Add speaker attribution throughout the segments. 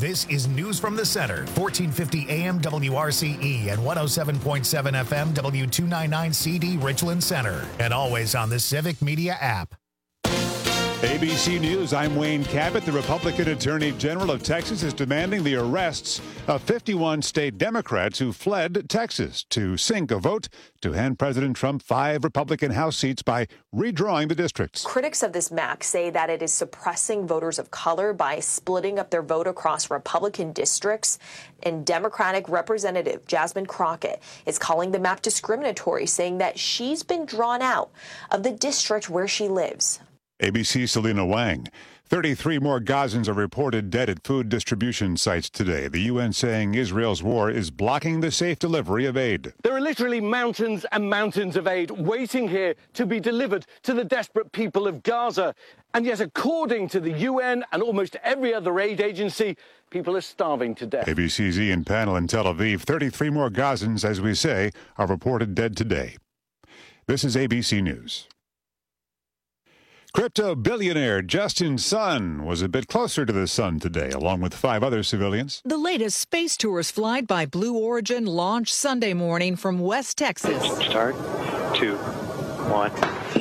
Speaker 1: This is News from the Center, 1450 AM WRCE and 107.7 FM W299CD Richland Center, and always on the Civic Media app.
Speaker 2: ABC News, I'm Wayne Cabot. The Republican Attorney General of Texas is demanding the arrests of 51 state Democrats who fled Texas to sink a vote to hand President Trump 5 Republican House seats by redrawing the districts.
Speaker 3: Critics of this map say that it is suppressing voters of color by splitting up their vote across Republican districts. And Democratic Representative Jasmine Crockett is calling the map discriminatory, saying that she's been drawn out of the district where she lives.
Speaker 2: ABC's Selena Wang. 33 more Gazans are reported dead at food distribution sites today. The UN saying Israel's war is blocking the safe delivery of aid.
Speaker 4: There are literally mountains and mountains of aid waiting here to be delivered to the desperate people of Gaza. And yet, according to the UN and almost every other aid agency, people are starving to death.
Speaker 2: ABC's Ian Panel in Tel Aviv. 33 more Gazans, as we say, are reported dead today. This is ABC News. Crypto billionaire Justin Sun was a bit closer to the sun today, along with 5 other civilians.
Speaker 5: The latest space tourist flight by Blue Origin launched Sunday morning from West Texas.
Speaker 6: Start, 2, 1.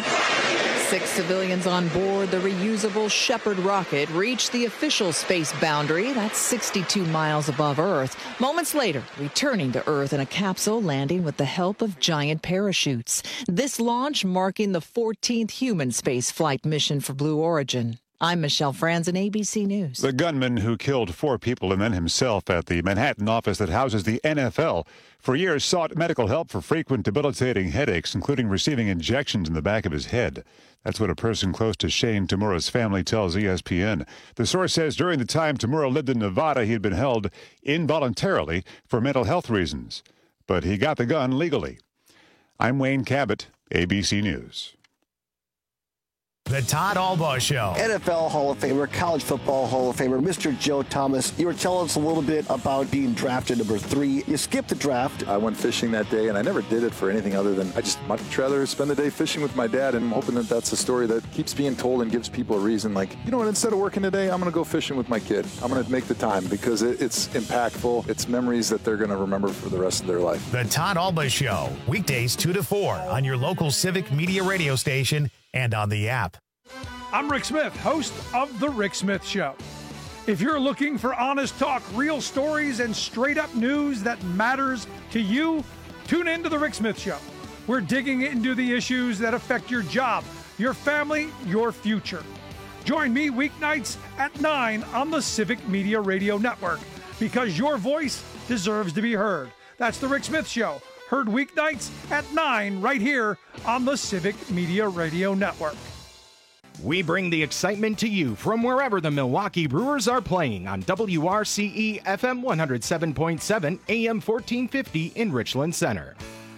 Speaker 5: 6 civilians on board the reusable Shepard rocket reached the official space boundary. That's 62 miles above Earth. Moments later, returning to Earth in a capsule, landing with the help of giant parachutes. This launch marking the 14th human space flight mission for Blue Origin. I'm Michelle Franzen, ABC News.
Speaker 2: The gunman who killed 4 people and then himself at the Manhattan office that houses the NFL for years sought medical help for frequent debilitating headaches, including receiving injections in the back of his head. That's what a person close to Shane Tamura's family tells ESPN. The source says during the time Tamura lived in Nevada, he had been held involuntarily for mental health reasons. But he got the gun legally. I'm Wayne Cabot, ABC News.
Speaker 1: The Todd Albaugh Show.
Speaker 7: NFL Hall of Famer, College Football Hall of Famer, Mr. Joe Thomas. You were telling us a little bit about being drafted number 3. You skipped the draft.
Speaker 8: I went fishing that day, and I never did it for anything other than I just much rather spend the day fishing with my dad, and I'm hoping that that's a story that keeps being told and gives people a reason. Like, you know what, instead of working today, I'm going to go fishing with my kid. I'm going to make the time because it's impactful. It's memories that they're going to remember for the rest of their life.
Speaker 1: The Todd Albaugh Show, weekdays 2 to 4 on your local Civic Media radio station and on the app.
Speaker 9: I'm Rick Smith, host of The Rick Smith Show. If you're looking for honest talk, real stories, and straight-up news that matters to you, tune in to The Rick Smith Show. We're digging into the issues that affect your job, your family, your future. Join me weeknights at 9 on the Civic Media Radio Network, because your voice deserves to be heard. That's The Rick Smith Show, heard weeknights at 9 right here on the Civic Media Radio Network.
Speaker 10: We bring the excitement to you from wherever the Milwaukee Brewers are playing on WRCE FM 107.7 AM 1450 in Richland Center.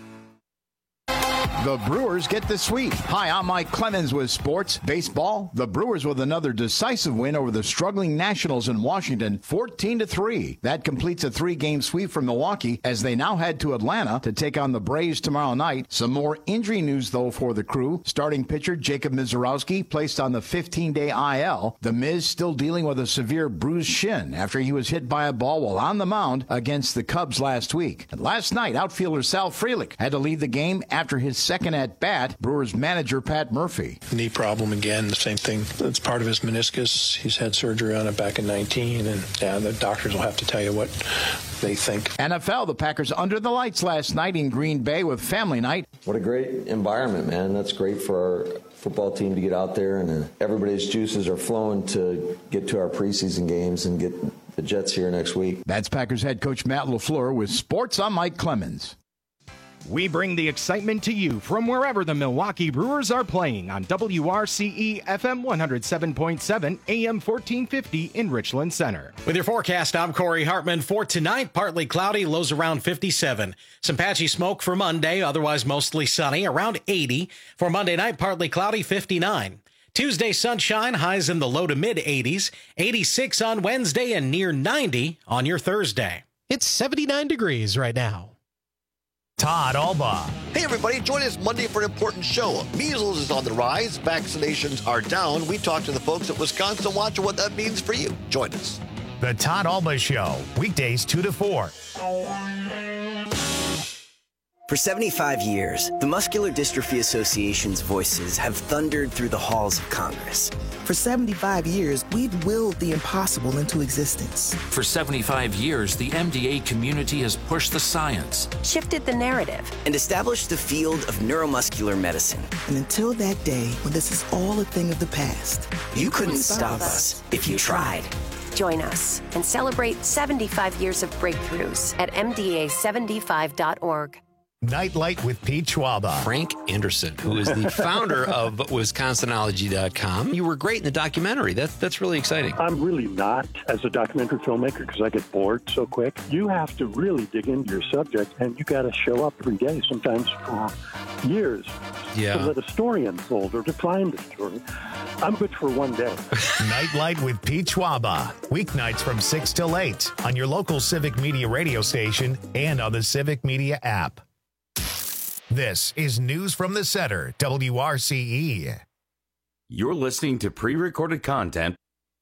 Speaker 11: The Brewers get the sweep. Hi, I'm Mike Clemens with sports. Baseball, the Brewers with another decisive win over the struggling Nationals in Washington, 14-3. That completes a 3-game sweep for Milwaukee as they now head to Atlanta to take on the Braves tomorrow night. Some more injury news, though, for the crew. Starting pitcher Jacob Misiorowski placed on the 15-day IL. The Miz still dealing with a severe bruised shin after he was hit by a ball while on the mound against the Cubs last week. And last night, outfielder Sal Frelick had to leave the game after his second at-bat. Brewers manager Pat Murphy.
Speaker 12: Knee problem again, the same thing. It's part of his meniscus. He's had surgery on it back in 19, and the doctors will have to tell you what they think.
Speaker 11: NFL, the Packers under the lights last night in Green Bay with family night.
Speaker 13: What a great environment, man. That's great for our football team to get out there, and everybody's juices are flowing to get to our preseason games and get the Jets here next week.
Speaker 11: That's Packers head coach Matt LaFleur with sports. I'm Mike Clemens.
Speaker 10: We bring the excitement to you from wherever the Milwaukee Brewers are playing on WRCE FM 107.7 AM 1450 in Richland Center.
Speaker 14: With your forecast, I'm Corey Hartman. For tonight, partly cloudy, lows around 57. Some patchy smoke for Monday, otherwise mostly sunny, around 80. For Monday night, partly cloudy, 59. Tuesday, sunshine, highs in the low to mid 80s. 86 on Wednesday and near 90 on your Thursday.
Speaker 15: It's 79 degrees right now.
Speaker 1: Todd Albaugh.
Speaker 16: Hey, everybody, join us Monday for an important show. Measles is on the rise. Vaccinations are down. We talk to the folks at Wisconsin Watch and what that means for you. Join us.
Speaker 1: The Todd Alba Show, weekdays 2 to 4.
Speaker 17: For 75 years, the Muscular Dystrophy Association's voices have thundered through the halls of Congress.
Speaker 18: For 75 years, we've willed the impossible into existence.
Speaker 19: For 75 years, the MDA community has pushed the science,
Speaker 17: shifted the narrative, and established the field of neuromuscular medicine.
Speaker 18: And until that day, when this is all a thing of the past,
Speaker 17: you couldn't stop us if you tried.
Speaker 20: Join us and celebrate 75 years of breakthroughs at MDA75.org.
Speaker 1: Nightlight with Pete Schwaba.
Speaker 21: Frank Anderson, who is the founder of Wisconsinology.com. You were great in the documentary. That's really exciting.
Speaker 22: I'm really not as a documentary filmmaker because I get bored so quick. You have to really dig into your subject, and you got to show up every day, sometimes for years, to let a story unfold or to find a story. I'm good for one day.
Speaker 1: Nightlight with Pete Schwaba. Weeknights from 6 till 8 on your local Civic Media radio station and on the Civic Media app. This is News from the Center, WRCE.
Speaker 23: You're listening to pre-recorded content.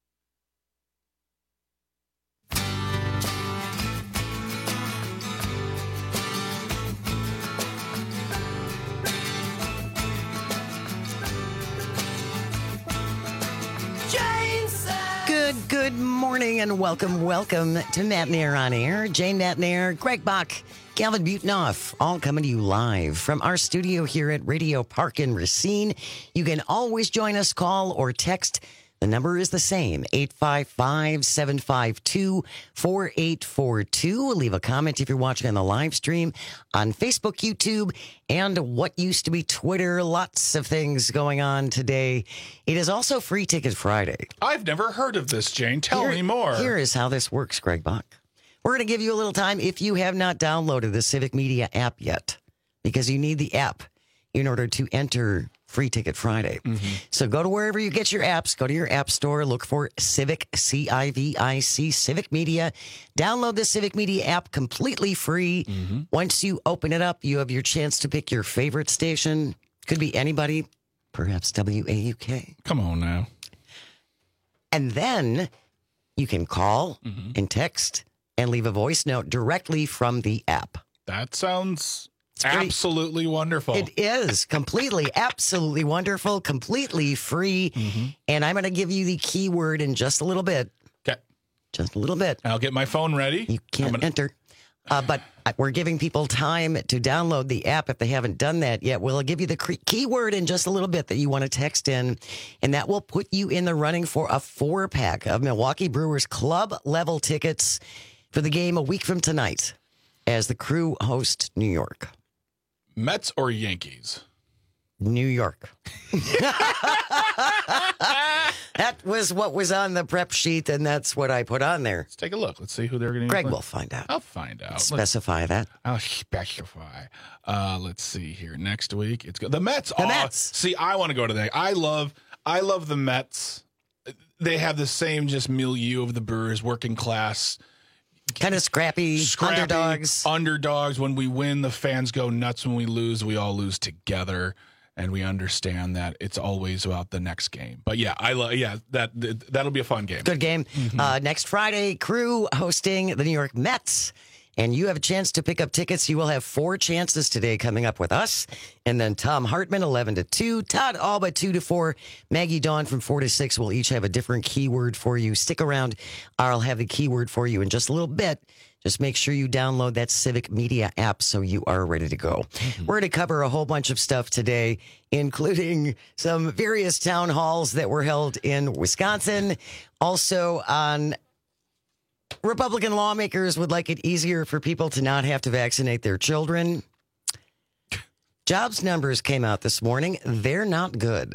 Speaker 24: Good morning and welcome to Matnair on Air. Jane Matnair, Greg Bach, Calvin Butenoff, all coming to you live from our studio here at Radio Park in Racine. You can always join us, call or text. The number is the same, 855-752-4842. Leave a comment if you're watching on the live stream on Facebook, YouTube, and what used to be Twitter. Lots of things going on today. It is also Free Ticket Friday.
Speaker 25: I've never heard of this, Jane. Tell me more.
Speaker 24: Here is how this works, Greg Bach. We're going to give you a little time if you have not downloaded the Civic Media app yet, because you need the app in order to enter Free Ticket Friday. Mm-hmm. So go to wherever you get your apps. Go to your app store. Look for Civic, C-I-V-I-C, Civic Media. Download the Civic Media app completely free. Mm-hmm. Once you open it up, you have your chance to pick your favorite station. Could be anybody, perhaps WAUK.
Speaker 25: Come on now.
Speaker 24: And then you can call and text and leave a voice note directly from the app.
Speaker 25: That sounds absolutely wonderful.
Speaker 24: It is completely, absolutely wonderful, completely free. Mm-hmm. And I'm going to give you the keyword in just a little bit.
Speaker 25: Okay.
Speaker 24: Just a little bit.
Speaker 25: I'll get my phone ready.
Speaker 24: You can't enter. But we're giving people time to download the app if they haven't done that yet. We'll give you the keyword in just a little bit that you want to text in, and that will put you in the running for a 4-pack of Milwaukee Brewers club-level tickets for the game a week from tonight as the Crew host New York.
Speaker 25: Mets or Yankees?
Speaker 24: New York. That was what was on the prep sheet, and that's what I put on there.
Speaker 25: Let's take a look. Let's see who they're going to
Speaker 24: Greg will find out.
Speaker 25: I'll find out.
Speaker 24: Specify that.
Speaker 25: I'll specify. Let's see here. Next week, it's good. The Mets.
Speaker 24: The Mets.
Speaker 25: See, I want to go to that. I love the Mets. They have the same just milieu of the Brewers, working class.
Speaker 24: Kind of scrappy
Speaker 25: underdogs. When we win, the fans go nuts. When we lose, we all lose together, and we understand that it's always about the next game. But yeah, that'll be a fun game.
Speaker 24: Good game. Mm-hmm. Next Friday, Crew hosting the New York Mets. And you have a chance to pick up tickets. You will have 4 chances today coming up with us. And then Tom Hartman, 11 to 2. Todd Alba, 2 to 4. Maggie Dawn from 4 to 6 will each have a different keyword for you. Stick around. I'll have the keyword for you in just a little bit. Just make sure you download that Civic Media app so you are ready to go. Mm-hmm. We're going to cover a whole bunch of stuff today, including some various town halls that were held in Wisconsin. Also on Republican lawmakers would like it easier for people to not have to vaccinate their children. Jobs numbers came out this morning. They're not good.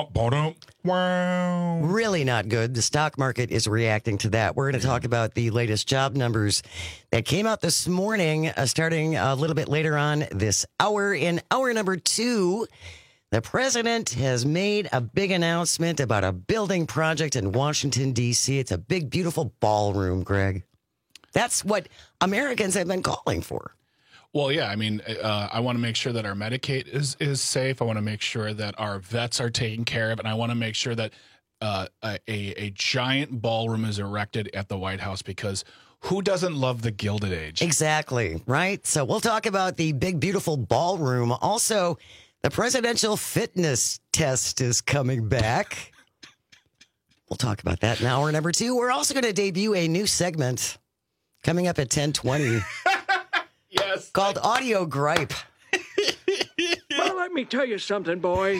Speaker 25: Wow.
Speaker 24: Really not good. The stock market is reacting to that. We're going to talk about the latest job numbers that came out this morning, starting a little bit later on this hour. In hour number 2, the president has made a big announcement about a building project in Washington, D.C. It's a big, beautiful ballroom, Greg. That's what Americans have been calling for.
Speaker 25: Well, yeah, I mean, I want to make sure that our Medicaid is safe. I want to make sure that our vets are taken care of, and I want to make sure that a giant ballroom is erected at the White House, because who doesn't love the Gilded Age?
Speaker 24: Exactly, right? So we'll talk about the big, beautiful ballroom. Also, the presidential fitness test is coming back. We'll talk about that in hour number 2. We're also going to debut a new segment coming up at 10:20.
Speaker 25: Yes.
Speaker 24: Called Audio Gripe.
Speaker 2: Well, let me tell you something, boys.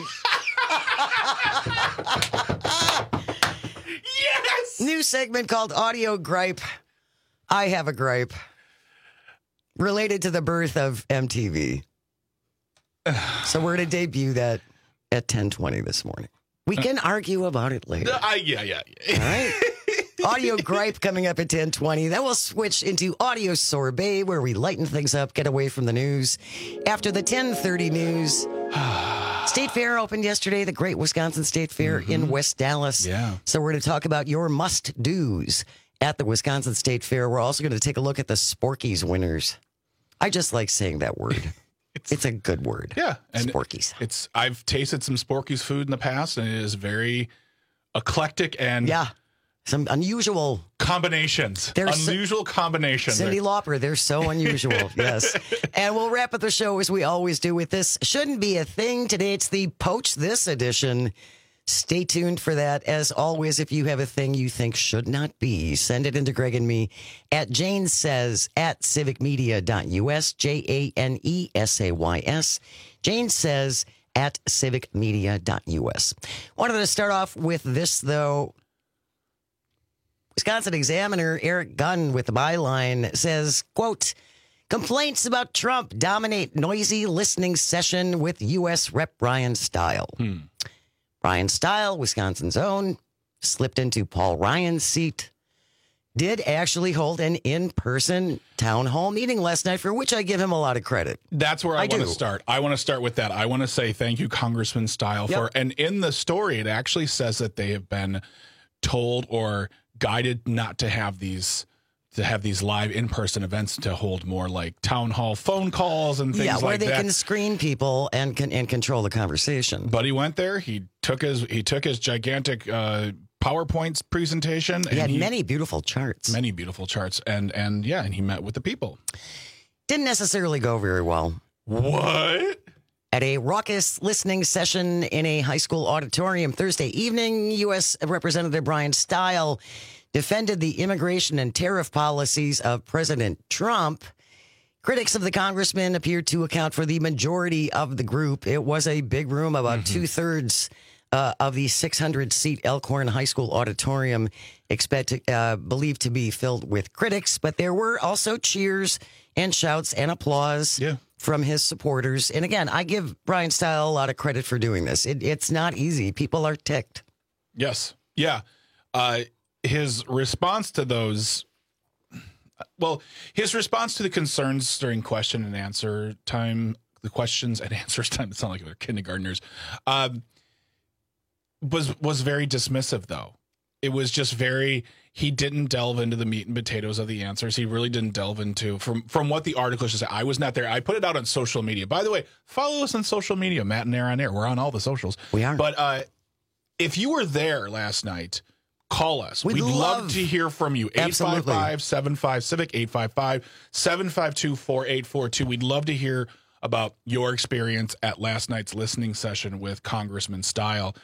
Speaker 25: Yes!
Speaker 24: New segment called Audio Gripe. I have a gripe related to the birth of MTV. So we're going to debut that at 10:20 this morning. We can argue about it later.
Speaker 25: Yeah.
Speaker 24: All right. Audio Gripe coming up at 10:20. Then we'll switch into Audio Sorbet, where we lighten things up, get away from the news. After the 10:30 news, State Fair opened yesterday, the Great Wisconsin State Fair in West Dallas.
Speaker 25: Yeah.
Speaker 24: So we're going to talk about your must-dos at the Wisconsin State Fair. We're also going to take a look at the Sporkies winners. I just like saying that word. It's a good word.
Speaker 25: Yeah. And
Speaker 24: Sporkies.
Speaker 25: I've tasted some Sporkies food in the past, and it is very eclectic and
Speaker 24: some unusual
Speaker 25: combinations. Unusual combinations.
Speaker 24: Cyndi Lauper, they're so unusual. Yes. And we'll wrap up the show as we always do with this. Shouldn't be a thing. Today it's the Poach This edition. Stay tuned for that. As always, if you have a thing you think should not be, send it into Greg and me at janesays at civicmedia.us, JANESAYS. Jane says at civicmedia.us. Wanted to start off with this, though. Wisconsin Examiner Eric Gunn with the byline says, quote, complaints about Trump dominate noisy listening session with U.S. Rep. Brian Stile. Brian Stile, Wisconsin's own, slipped into Paul Ryan's seat, did actually hold an in-person town hall meeting last night, for which I give him a lot of credit.
Speaker 25: That's where I want to start. I want to start with that. I want to say thank you, Congressman Stile, for, and in the story, it actually says that they have been told or guided not to have these live in-person events, to hold more like town hall phone calls and things like that.
Speaker 24: Yeah, where they can screen people and control the conversation.
Speaker 25: But he went there. He took his gigantic PowerPoint presentation.
Speaker 24: He had many beautiful charts.
Speaker 25: Many beautiful charts. And he met with the people.
Speaker 24: Didn't necessarily go very well.
Speaker 25: What?
Speaker 24: At a raucous listening session in a high school auditorium Thursday evening, U.S. Representative Brian Stile defended the immigration and tariff policies of President Trump. Critics of the congressman appeared to account for the majority of the group. It was a big room, about two-thirds of the 600-seat Elkhorn High School auditorium, believed to be filled with critics. But there were also cheers and shouts and applause from his supporters. And again, I give Brian Stile a lot of credit for doing this. It's not easy. People are ticked.
Speaker 25: Yes. Yeah. His response to those, his response to the concerns during question and answer time, the questions and answers time, it sounds like they're kindergartners, was very dismissive, though. It was just he didn't delve into the meat and potatoes of the answers. He really didn't delve into, from what the article should say. I was not there. I put it out on social media. By the way, follow us on social media, Matt and Air on Air. We're on all the socials.
Speaker 24: We are.
Speaker 25: But if you were there last night, call us. We'd love to hear from you. 855-75-CIVIC, 855-752-4842. We'd love to hear about your experience at last night's listening session with Congressman Stile.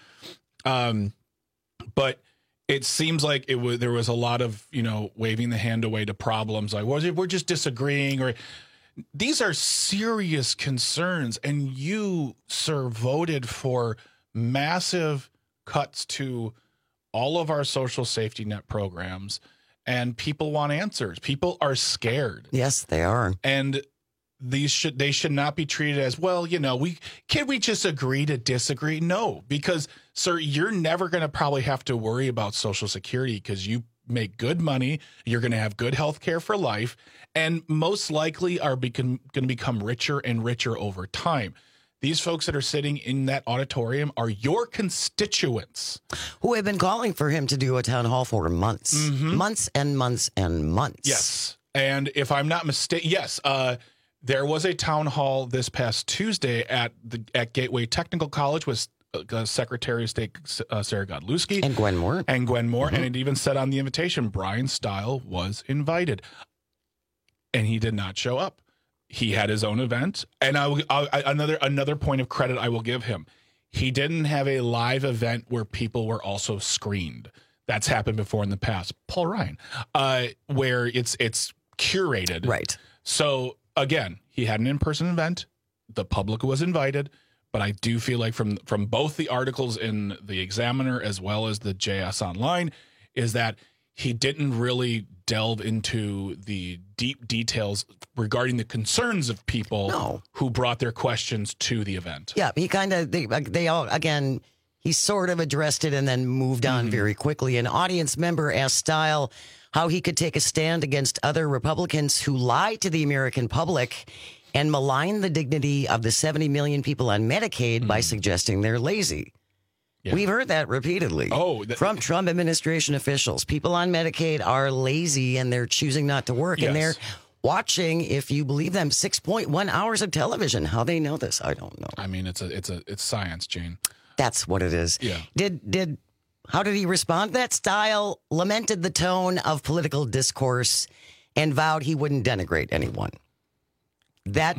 Speaker 25: But it seems like there was a lot of, waving the hand away to problems. Like, we're just disagreeing, or these are serious concerns. And you, sir, voted for massive cuts to all of our social safety net programs, and people want answers. People are scared.
Speaker 24: Yes, they are.
Speaker 25: And they should not be treated as, we just agree to disagree? No, because, sir, you're never going to probably have to worry about Social Security, because you make good money. You're going to have good health care for life, and most likely are going to become richer and richer over time. These folks that are sitting in that auditorium are your constituents,
Speaker 24: who have been calling for him to do a town hall for months, months and months and months.
Speaker 25: Yes. And if I'm not mistaken, there was a town hall this past Tuesday at Gateway Technical College Secretary of State Sarah Godlewski.
Speaker 24: And Gwen Moore.
Speaker 25: And it even said on the invitation, Brian Stile was invited. And he did not show up. He had his own event. And another point of credit I will give him. He didn't have a live event where people were also screened. That's happened before in the past. Paul Ryan, where it's curated.
Speaker 24: Right.
Speaker 25: So again, he had an in-person event. The public was invited, but I do feel like from both the articles in the Examiner as well as the JS Online is that he didn't really delve into the deep details regarding the concerns of people who brought their questions to the event.
Speaker 24: Yeah, he kind of, they all, again, he sort of addressed it and then moved on very quickly. An audience member asked Stile how he could take a stand against other Republicans who lie to the American public and malign the dignity of the 70 million people on Medicaid by suggesting they're lazy. Yeah. We've heard that repeatedly from Trump administration officials. People on Medicaid are lazy and they're choosing not to work. Yes. And they're watching, if you believe them, 6.1 hours of television. How they know this, I don't know.
Speaker 25: I mean, it's science, Gene.
Speaker 24: That's what it is.
Speaker 25: Yeah.
Speaker 24: How did he respond to that? Stile lamented the tone of political discourse and vowed he wouldn't denigrate anyone. That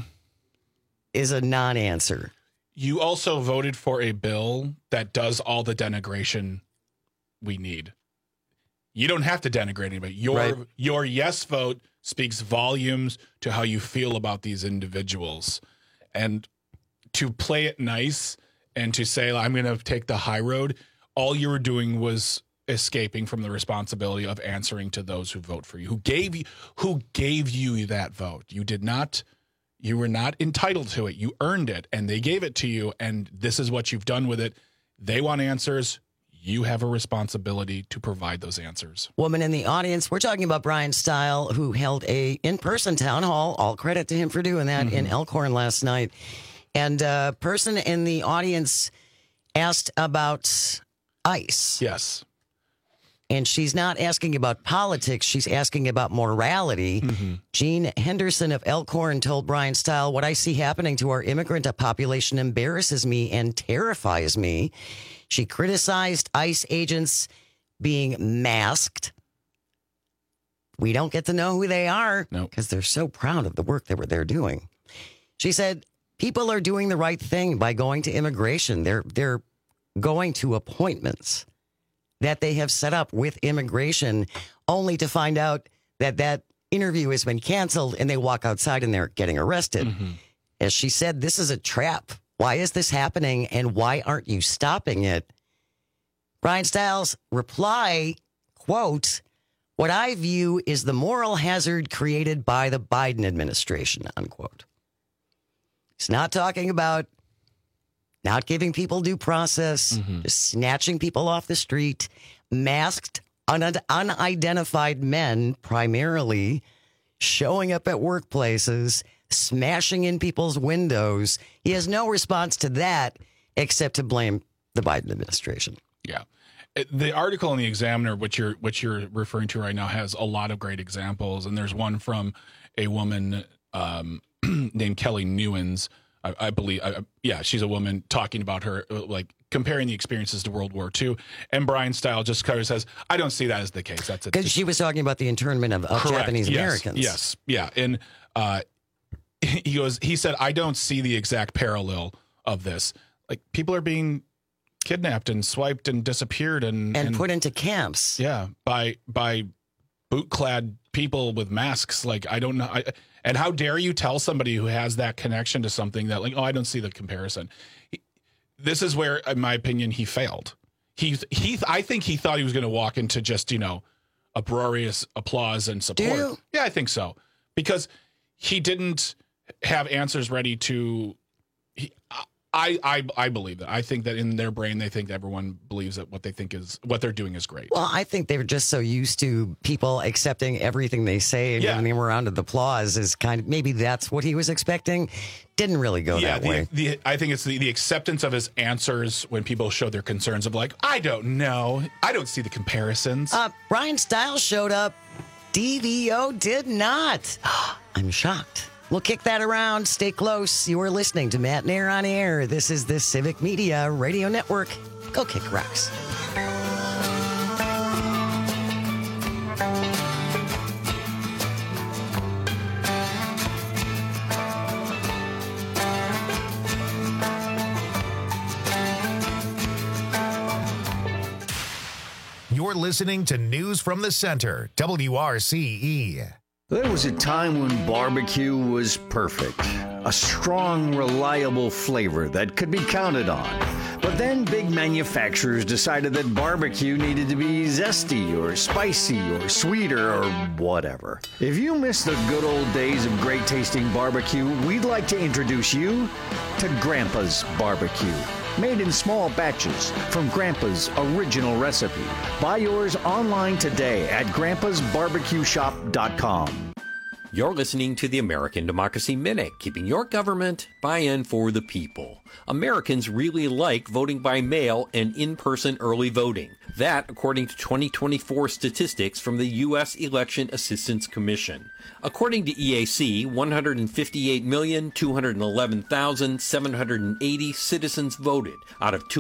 Speaker 24: is a non-answer.
Speaker 25: You also voted for a bill that does all the denigration we need. You don't have to denigrate anybody. Your yes vote speaks volumes to how you feel about these individuals. And to play it nice and to say, I'm going to take the high road, all you were doing was escaping from the responsibility of answering to those who vote for you, who gave you that vote. You were not entitled to it. You earned it, and they gave it to you, and this is what you've done with it. They want answers. You have a responsibility to provide those answers.
Speaker 24: Woman in the audience, we're talking about Brian Stile, who held a in-person town hall. All credit to him for doing that in Elkhorn last night. And a person in the audience asked about ICE.
Speaker 25: Yes.
Speaker 24: And she's not asking about politics. She's asking about morality. Gene Henderson of Elkhorn told Brian Stile, what I see happening to our immigrant population embarrasses me and terrifies me. She criticized ICE agents being masked. We don't get to know who they are because they're so proud of the work that they're doing. She said, people are doing the right thing by going to immigration. They're going to appointments that they have set up with immigration, only to find out that interview has been canceled and they walk outside and they're getting arrested. As she said, this is a trap. Why is this happening and why aren't you stopping it? Brian Stile's reply, quote, what I view is the moral hazard created by the Biden administration, unquote. He's not talking about not giving people due process, just snatching people off the street, masked, unidentified men primarily, showing up at workplaces, smashing in people's windows. He has no response to that except to blame the Biden administration.
Speaker 25: Yeah. The article in the Examiner, which you're referring to right now, has a lot of great examples. And there's one from a woman named Kelly Newens. I believe, she's a woman talking about her, like comparing the experiences to World War II. And Brian Stile just kind of says, I don't see that as the case. That's it.
Speaker 24: Because she was talking about the internment of Japanese Americans.
Speaker 25: Yes. Yeah. And he said, I don't see the exact parallel of this. Like people are being kidnapped and swiped and disappeared and
Speaker 24: put into camps.
Speaker 25: Yeah. By boot-clad people with masks. Like, I don't know. And how dare you tell somebody who has that connection to something that, like, I don't see the comparison. This is where, in my opinion, he failed. I think he thought he was going to walk into just, uproarious applause and support.
Speaker 24: Do you?
Speaker 25: Yeah, I think so. Because he didn't have answers ready to. I believe that. I think that in their brain, they think everyone believes that what they're doing is great.
Speaker 24: Well, I think they're just so used to people accepting everything they say and giving them a round of applause is maybe that's what he was expecting. Didn't really go that way.
Speaker 25: I think it's the acceptance of his answers when people show their concerns of like, I don't know. I don't see the comparisons.
Speaker 24: Brian Stile showed up. DVO did not. I'm shocked. We'll kick that around. Stay close. You are listening to Matt Nair on Air. This is the Civic Media Radio Network. Go Kick Rocks.
Speaker 1: You're listening to News from the Center, WRCE.
Speaker 3: There was a time when barbecue was perfect. A strong, reliable flavor that could be counted on. But then big manufacturers decided that barbecue needed to be zesty or spicy or sweeter or whatever. If you miss the good old days of great tasting barbecue, we'd like to introduce you to Grandpa's Barbecue. Made in small batches from Grandpa's original recipe. Buy yours online today at grandpasbarbecueshop.com.
Speaker 4: You're listening to the American Democracy Minute, keeping your government buy-in for the people. Americans really like voting by mail and in-person early voting. That, according to 2024 statistics from the U.S. Election Assistance Commission. According to EAC, 158,211,780 citizens voted out of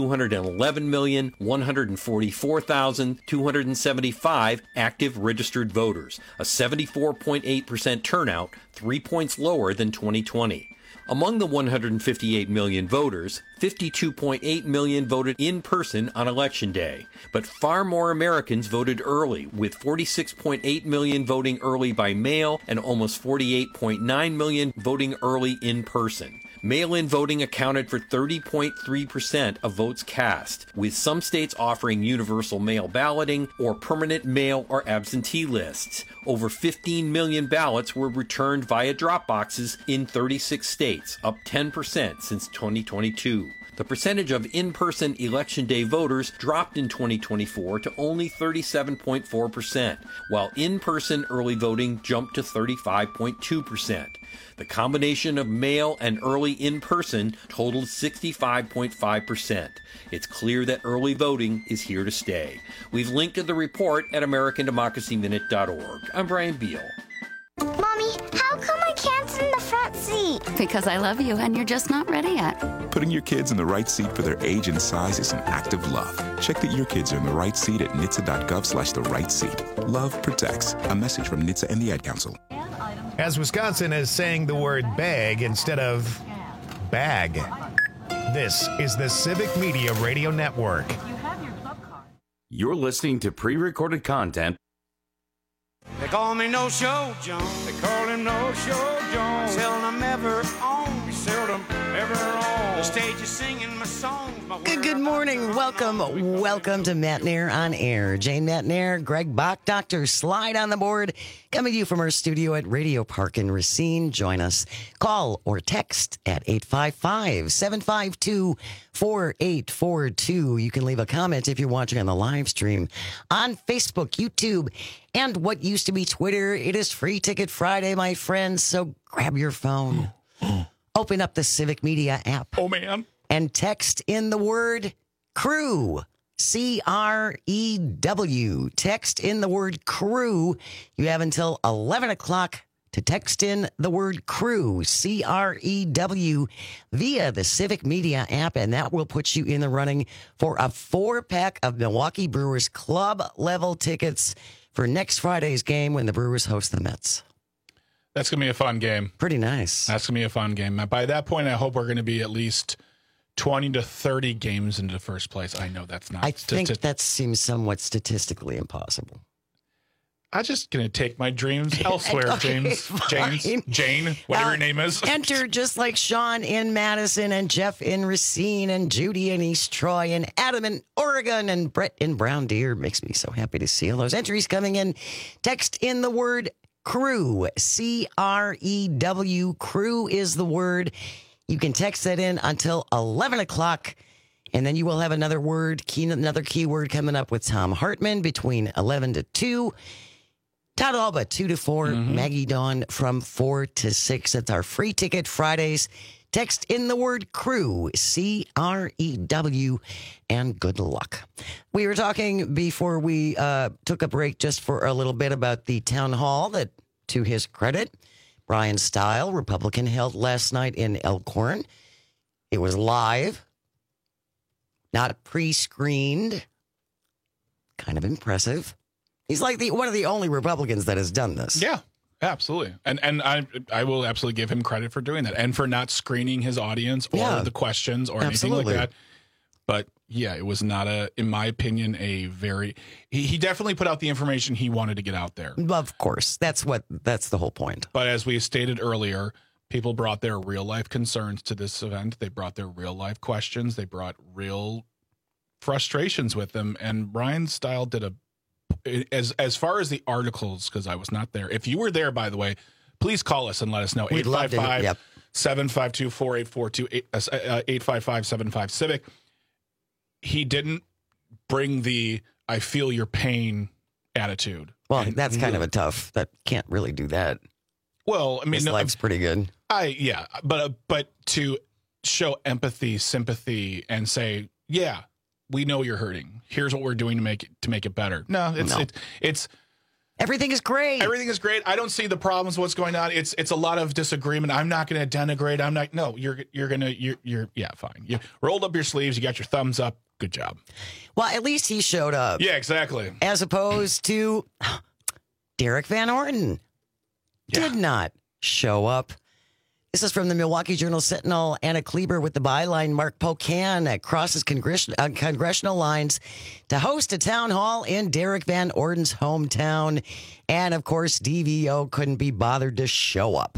Speaker 4: 211,144,275 active registered voters, a 74.8% turnout, 3 points lower than 2020. Among the 158 million voters, 52.8 million voted in person on Election Day. But far more Americans voted early, with 46.8 million voting early by mail and almost 48.9 million voting early in person. Mail-in voting accounted for 30.3% of votes cast, with some states offering universal mail balloting or permanent mail or absentee lists. Over 15 million ballots were returned via drop boxes in 36 states, up 10% since 2022. The percentage of in-person Election Day voters dropped in 2024 to only 37.4%, while in-person early voting jumped to 35.2%. The combination of mail and early in-person totaled 65.5%. It's clear that early voting is here to stay. We've linked to the report at AmericanDemocracyMinute.org. I'm Brian Beal.
Speaker 5: Mommy, how come I can't sit in the front seat?
Speaker 6: Because I love you and you're just not ready yet.
Speaker 7: Putting your kids in the right seat for their age and size is an act of love. Check that your kids are in the right seat at NHTSA.gov/the right seat. Love protects. A message from NHTSA and the Ad Council.
Speaker 1: As Wisconsin is saying the word bag instead of bag. This is the Civic Media Radio Network.
Speaker 23: You're listening to pre-recorded content.
Speaker 26: They call me No Show John. They call him No Show John. Seldom ever on. Seldom ever on. The stage is singing my songs.
Speaker 24: Good morning. Welcome to Matt Nair on Air. Jane Matt Nair, Greg Bach, Dr. Slide on the board. Coming to you from our studio at Radio Park in Racine. Join us. Call or text at 855-752-4842. You can leave a comment if you're watching on the live stream on Facebook, YouTube, and what used to be Twitter. It is Free Ticket Friday, my friends, so grab your phone. Open up the Civic Media app.
Speaker 25: Oh, man.
Speaker 24: And text in the word crew. CREW. Text in the word crew. You have until 11 o'clock to text in the word crew, CREW, via the Civic Media app, and that will put you in the running for a 4-pack of Milwaukee Brewers club-level tickets for next Friday's game when the Brewers host the Mets.
Speaker 25: That's going to be a fun game.
Speaker 24: Pretty nice.
Speaker 25: That's going to be a fun game. By that point, I hope we're going to be at least 20 to 30 games into first place. I know that's not.
Speaker 24: I think that seems somewhat statistically impossible.
Speaker 25: I'm just going to take my dreams elsewhere,
Speaker 24: Okay,
Speaker 25: Jane, whatever your name is.
Speaker 24: Enter just like Sean in Madison and Jeff in Racine and Judy in East Troy and Adam in Oregon and Brett in Brown Deer. Makes me so happy to see all those entries coming in. Text in the word crew, CREW. Crew is the word. You can text that in until 11 o'clock. And then you will have another keyword coming up with Tom Hartman between 11 to 2. Todd Alba, 2 to 4. Maggie Dawn from 4 to 6. That's our Free Ticket Fridays. Text in the word crew, CREW, and good luck. We were talking before we took a break just for a little bit about the town hall that, to his credit, Ryan Style, Republican, held last night in Elkhorn. It was live, not pre-screened. Kind of impressive. He's like one of the only Republicans that has done this.
Speaker 25: Yeah, absolutely. And I will absolutely give him credit for doing that and for not screening his audience or the questions or anything like that. But yeah, it was not in my opinion, he definitely put out the information he wanted to get out there.
Speaker 24: Of course. That's the whole point.
Speaker 25: But as we stated earlier, people brought their real life concerns to this event. They brought their real life questions. They brought real frustrations with them. And Ryan Style did as far as the articles, because I was not there. If you were there, by the way, please call us and let us know. 855-752-4842, 855-75-CIVIC. He didn't bring the "I feel your pain" attitude.
Speaker 24: Well, that's kind of a tough. That can't really do that.
Speaker 25: Well, I mean,
Speaker 24: his life's pretty good.
Speaker 25: But to show empathy, sympathy, and say, yeah, we know you're hurting. Here's what we're doing to make it better. No, it's
Speaker 24: everything is great.
Speaker 25: Everything is great. I don't see the problems. What's going on? It's a lot of disagreement. I'm not going to denigrate. I'm not. No, you're fine. You rolled up your sleeves. You got your thumbs up. Good job.
Speaker 24: Well, at least he showed up.
Speaker 25: Yeah, exactly.
Speaker 24: As opposed to Derek Van Orden did not show up. This is from the Milwaukee Journal-Sentinel. Anna Kleber with the byline, Mark Pocan crosses congressional lines to host a town hall in Derek Van Orden's hometown. And, of course, DVO couldn't be bothered to show up.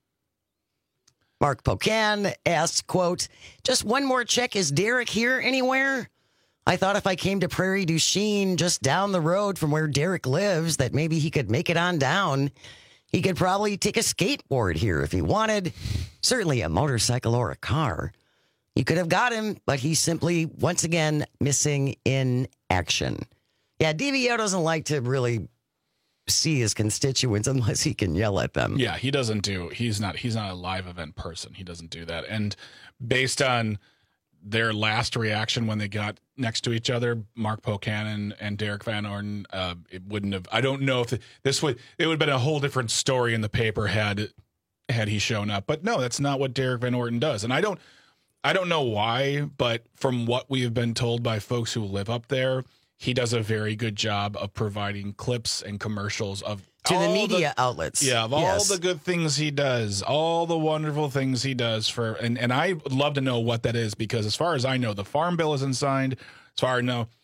Speaker 24: Mark Pocan asked, quote, "Just one more check. Is Derek here anywhere? I thought if I came to Prairie du Chien, just down the road from where Derek lives, that maybe he could make it on down. He could probably take a skateboard here if he wanted. Certainly a motorcycle or a car. You could have got him, but he's simply, once again, missing in action." Yeah, DVO doesn't like to really see his constituents unless he can yell at them.
Speaker 25: Yeah, he's not a live event person. He doesn't do that. And based on their last reaction when they got next to each other, Mark Pocan and Derek Van Orden, it wouldn't have. I don't know if it would have been a whole different story in the paper had he shown up. But no, that's not what Derek Van Orden does. And I don't know why, but from what we have been told by folks who live up there, he does a very good job of providing clips and commercials of
Speaker 24: to the media outlets.
Speaker 25: Yeah, of all the good things he does, all the wonderful things he does and I would love to know what that is, because as far as I know, the Farm Bill isn't signed. As far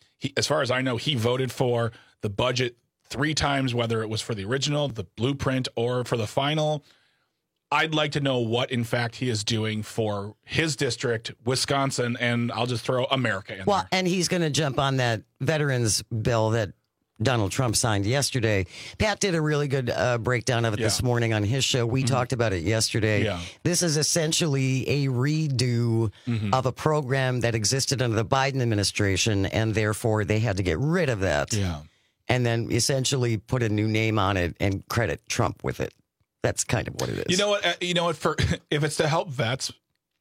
Speaker 25: as I know, he voted for the budget 3 times, whether it was for the original, the blueprint, or for the final. I'd like to know what, in fact, he is doing for his district, Wisconsin, and I'll just throw America in there.
Speaker 24: Well, and he's going to jump on that veterans bill that Donald Trump signed yesterday. Pat did a really good breakdown of it this morning on his show. We talked about it yesterday. Yeah. This is essentially a redo of a program that existed under the Biden administration, and therefore they had to get rid of that.
Speaker 25: Yeah.
Speaker 24: And then essentially put a new name on it and credit Trump with it. That's kind of what it is.
Speaker 25: You know what? If it's to help vets,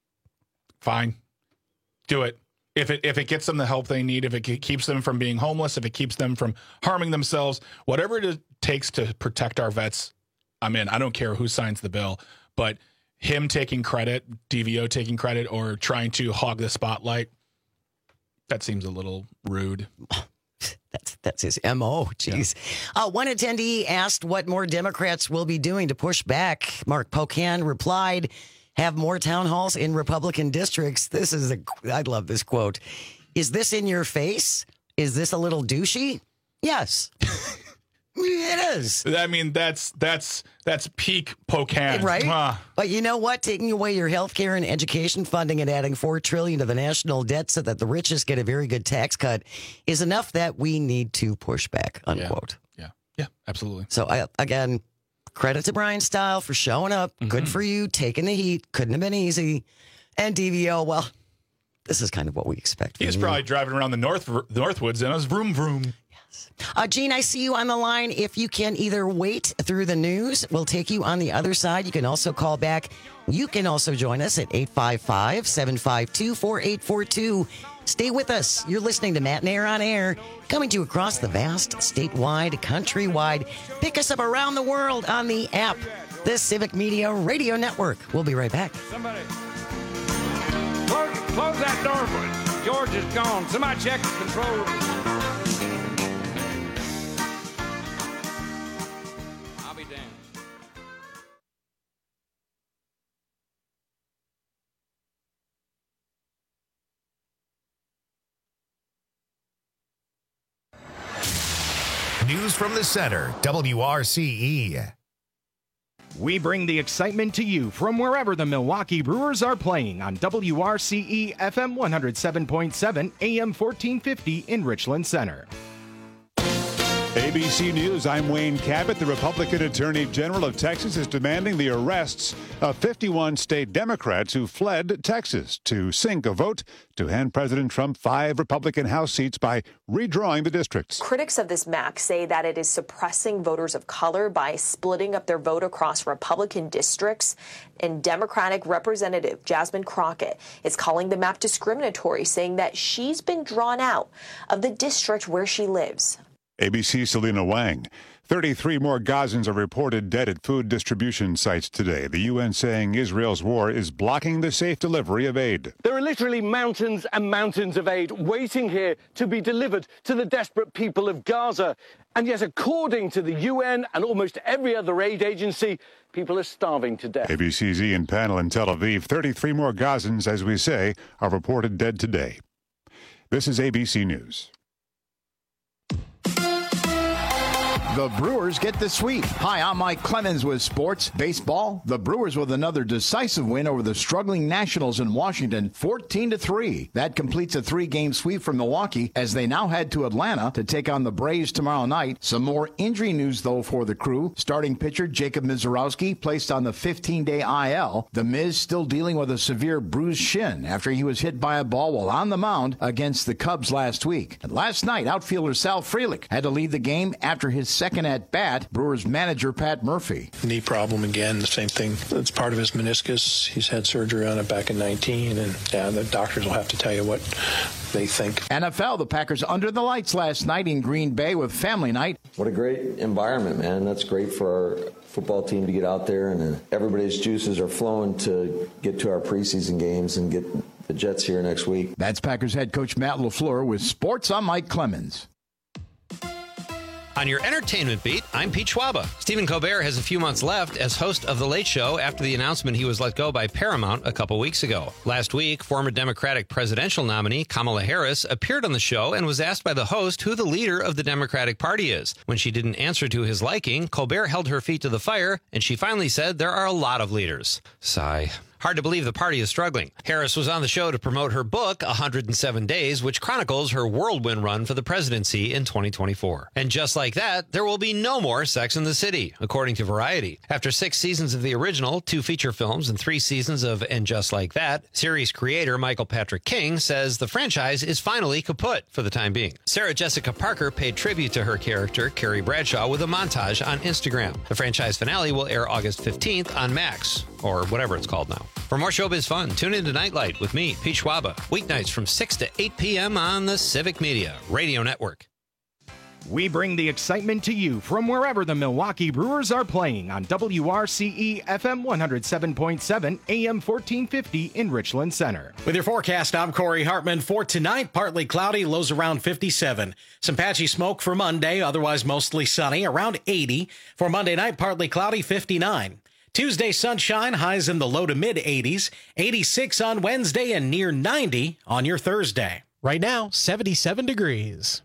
Speaker 25: fine, do it. If it gets them the help they need, if it keeps them from being homeless, if it keeps them from harming themselves, whatever it takes to protect our vets, I'm in. I don't care who signs the bill, but him taking credit, DVO taking credit, or trying to hog the spotlight, that seems a little rude.
Speaker 24: That's his MO. Jeez. Yeah. One attendee asked what more Democrats will be doing to push back. Mark Pocan replied, "Have more town halls in Republican districts." I love this quote. "Is this in your face? Is this a little douchey?" Yes. It is.
Speaker 25: I mean, that's peak Pocan.
Speaker 24: Right? But you know what? Taking away your health care and education funding and adding $4 trillion to the national debt so that the richest get a very good tax cut is enough that we need to push back, unquote.
Speaker 25: Yeah, absolutely.
Speaker 24: So, again, credit to Brian Style for showing up. Good for you. Taking the heat. Couldn't have been easy. And DVO, well, this is kind of what we expect.
Speaker 25: He's probably driving around the Northwoods in his vroom vroom.
Speaker 24: Gene, I see you on the line. If you can either wait through the news, we'll take you on the other side. You can also call back. You can also join us at 855-752-4842. Stay with us. You're listening to Matt and Air on Air, coming to you across the vast, statewide, countrywide. Pick us up around the world on the app. the Civic Media Radio Network. We'll be right back.
Speaker 26: Somebody, close that door for us. George is gone. Somebody check the controls. I'll be damned.
Speaker 1: News from the Center, WRCE.
Speaker 8: We bring the excitement to you from wherever the Milwaukee Brewers are playing on WRCE FM 107.7 AM 1450 in Richland Center.
Speaker 9: ABC News, I'm Wayne Cabot. The Republican Attorney General of Texas is demanding the arrests of 51 state Democrats who fled Texas to sink a vote to hand President Trump 5 Republican House seats by redrawing the districts.
Speaker 10: Critics of this map say that it is suppressing voters of color by splitting up their vote across Republican districts. And Democratic Representative Jasmine Crockett is calling the map discriminatory, saying that she's been drawn out of the district where she lives.
Speaker 9: ABC's Selena Wang. 33 more Gazans are reported dead at food distribution sites today. The UN saying Israel's war is blocking the safe delivery of aid.
Speaker 11: There are literally mountains and mountains of aid waiting here to be delivered to the desperate people of Gaza. And yet, according to the UN and almost every other aid agency, people are starving to death.
Speaker 9: ABC's Ian Pannell in Tel Aviv. 33 more Gazans, as we say, are reported dead today. This is ABC News.
Speaker 12: The Brewers get the sweep. Hi, I'm Mike Clemens with Sports Baseball. The Brewers with another decisive win over the struggling Nationals in Washington, 14-3. That completes a 3-game sweep for Milwaukee as they now head to Atlanta to take on the Braves tomorrow night. Some more injury news, though, for the crew. Starting pitcher Jacob Mizorowski placed on the 15-day IL. The Miz still dealing with a severe bruised shin after he was hit by a ball while on the mound against the Cubs last week. And last night, outfielder Sal Frelick had to leave the game after his second at-bat, Brewers manager Pat Murphy.
Speaker 13: Knee problem again, the same thing. It's part of his meniscus. He's had surgery on it back in 19, and the doctors will have to tell you what they think.
Speaker 12: NFL, the Packers under the lights last night in Green Bay with family night.
Speaker 27: What a great environment, man. That's great for our football team to get out there, and everybody's juices are flowing to get to our preseason games and get the Jets here next week.
Speaker 12: That's Packers head coach Matt LaFleur with Sports. I'm Mike Clemens.
Speaker 21: On your entertainment beat, I'm Pete Schwaba. Stephen Colbert has a few months left as host of The Late Show after the announcement he was let go by Paramount a couple weeks ago. Last week, former Democratic presidential nominee Kamala Harris appeared on the show and was asked by the host who the leader of the Democratic Party is. When she didn't answer to his liking, Colbert held her feet to the fire, and she finally said there are a lot of leaders. Sigh. Hard to believe the party is struggling. Harris was on the show to promote her book, 107 Days, which chronicles her whirlwind run for the presidency in 2024. And just like that, there will be no more Sex and the City, according to Variety. After 6 seasons of the original, 2 feature films, and 3 seasons of And Just Like That, series creator Michael Patrick King says the franchise is finally kaput for the time being. Sarah Jessica Parker paid tribute to her character, Carrie Bradshaw, with a montage on Instagram. The franchise finale will air August 15th on Max, or whatever it's called now. For more showbiz fun, tune in to Nightlight with me, Pete Schwaba, weeknights from 6 to 8 p.m. on the Civic Media Radio Network.
Speaker 8: We bring the excitement to you from wherever the Milwaukee Brewers are playing on WRCE FM 107.7 AM 1450 in Richland Center. With your forecast, I'm Corey Hartman. For tonight, partly cloudy, lows around 57. Some patchy smoke for Monday, otherwise mostly sunny, around 80. For Monday night, partly cloudy, 59. Tuesday, sunshine, highs in the low to mid-80s, 86 on Wednesday and near 90 on your Thursday.
Speaker 15: Right now, 77 degrees.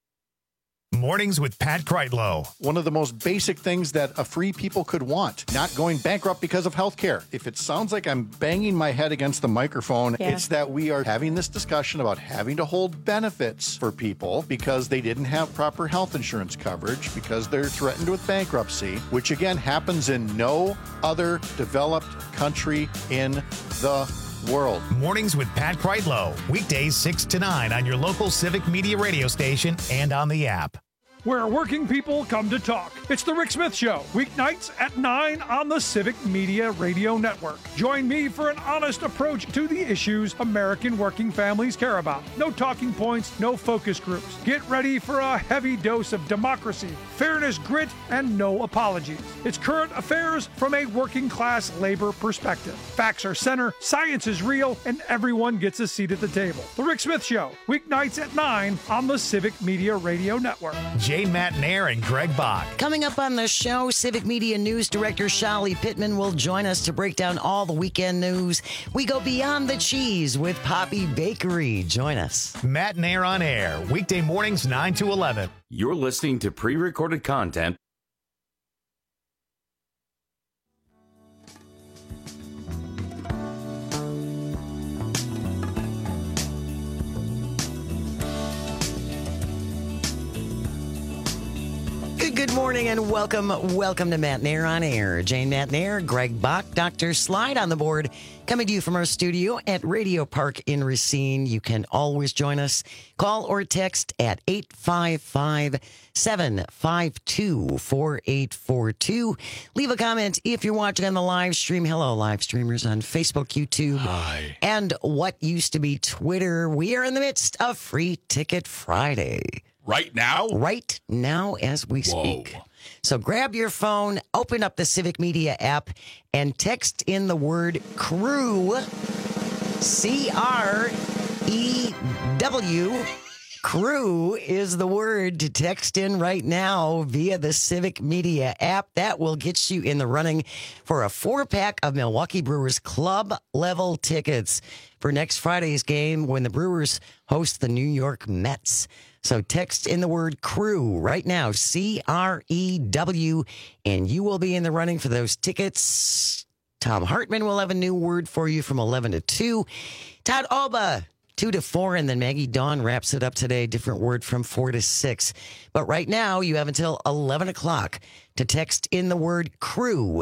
Speaker 1: Mornings with Pat Kreitlow.
Speaker 28: One of the most basic things that a free people could want, not going bankrupt because of health care. If it sounds like I'm banging my head against the microphone, it's that we are having this discussion about having to hold benefits for people because they didn't have proper health insurance coverage, because they're threatened with bankruptcy, which again happens in no other developed country in the world.
Speaker 1: Mornings with Pat Kreitlow. Weekdays 6 to 9 on your local Civic Media radio station and on the app.
Speaker 2: where working people come to talk. It's The Rick Smith Show, weeknights at 9 on the Civic Media Radio Network. Join me for an honest approach to the issues American working families care about. No talking points, no focus groups. Get ready for a heavy dose of democracy, fairness, grit, and no apologies. It's current affairs from a working class labor perspective. Facts are center, science is real, and everyone gets a seat at the table. The Rick Smith Show, weeknights at 9 on the Civic Media Radio Network.
Speaker 1: Jane Matnair and Greg Bach.
Speaker 24: Coming up on the show, Civic Media News Director Shali Pittman will join us to break down all the weekend news. We go beyond the cheese with Poppy Bakery. Join us.
Speaker 1: Matnair on air, weekday mornings 9 to 11.
Speaker 23: You're listening to pre-recorded content.
Speaker 24: Good morning and welcome to Matnair on Air. Jane Matnair, Greg Bach, Dr. Slide on the board, coming to you from our studio at Radio Park in Racine. You can always join us. Call or text at 855-752-4842. Leave a comment if you're watching on the live stream. Hello, live streamers on Facebook, YouTube, and what used to be Twitter. We are in the midst of Free Ticket Friday.
Speaker 25: Right now?
Speaker 24: Right now as we speak. So grab your phone, open up the Civic Media app, and text in the word CREW, C-R-E-W. CREW is the word to text in right now via the Civic Media app. That will get you in the running for a 4-pack of Milwaukee Brewers club-level tickets for next Friday's game when the Brewers host the New York Mets. So text in the word CREW right now, C-R-E-W, and you will be in the running for those tickets. Tom Hartman will have a new word for you from 11 to 2. Todd Alba, 2 to 4, and then Maggie Dawn wraps it up today. Different word from 4 to 6. But right now, you have until 11 o'clock to text in the word CREW,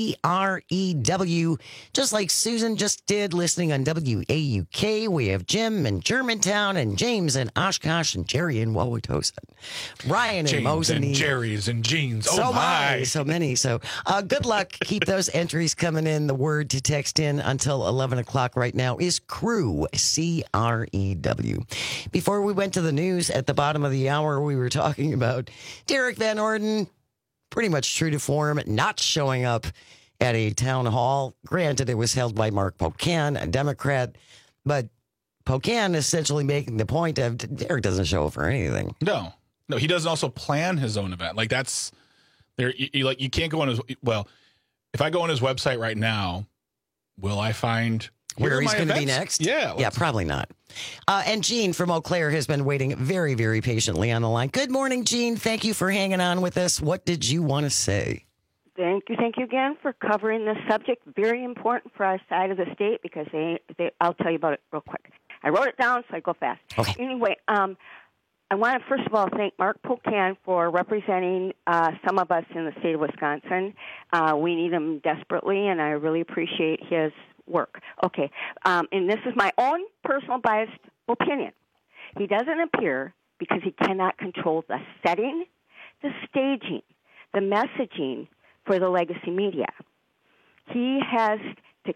Speaker 24: C-R-E-W, just like Susan just did listening on WAUK. We have Jim in Germantown and James in Oshkosh and Jerry in Wauwatosa. Ryan in
Speaker 25: James
Speaker 24: Mosinee.
Speaker 25: and Jerry's and Jeans. Oh,
Speaker 24: So
Speaker 25: my.
Speaker 24: many, so many. So good luck. Keep those entries coming in. The word to text in until 11 o'clock right now is CREW, C-R-E-W. Before we went to the news at the bottom of the hour, we were talking about Derek Van Orden, pretty much true to form, not showing up at a town hall. Granted, it was held by Mark Pocan, a Democrat, but Pocan essentially making the point of Derek doesn't show up for anything.
Speaker 25: No, he doesn't also plan his own event. Like that's there. You can't go on his. Well, if I go on his website right now, will I find
Speaker 24: where he's going to be next? Yeah, probably not. And Gene from Eau Claire has been waiting very, very patiently on the line. Good morning, Gene. Thank you for hanging on with us. What did you want to say?
Speaker 14: Thank you again for covering this subject. Very important for our side of the state because I'll tell you about it real quick. I wrote it down, so I go fast.
Speaker 24: Okay.
Speaker 14: Anyway, I want to first of all thank Mark Pocan for representing some of us in the state of Wisconsin. We need him desperately, and I really appreciate his work. Okay, and this is my own personal biased opinion. He doesn't appear because he cannot control the setting, the staging, the messaging for the legacy media. He has to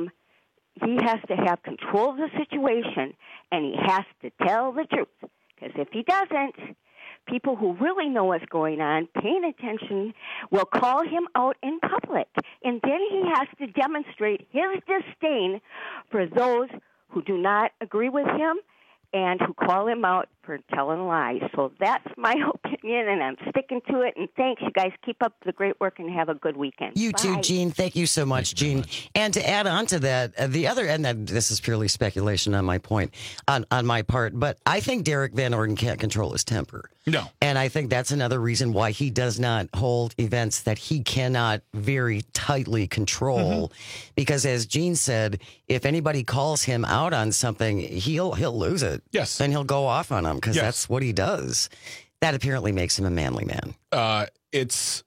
Speaker 14: have control of the situation, and he has to tell the truth. Because if he doesn't, people who really know what's going on, paying attention, will call him out in public. And then he has to demonstrate his disdain for those who do not agree with him and who call him out for telling lies. So that's my opinion, and I'm sticking to it. And thanks, you guys. Keep up the great work and have a good weekend.
Speaker 24: You too, Gene. Thank you so much, Gene. And to add on to that, the other, and this is purely speculation on my part, but I think Derek Van Orden can't control his temper.
Speaker 25: No.
Speaker 24: And I think that's another reason why he does not hold events that he cannot very tightly control. Because as Gene said, if anybody calls him out on something, he'll lose it.
Speaker 25: Yes.
Speaker 24: Then he'll go off on him because that's what he does. That apparently makes him a manly man.
Speaker 25: It's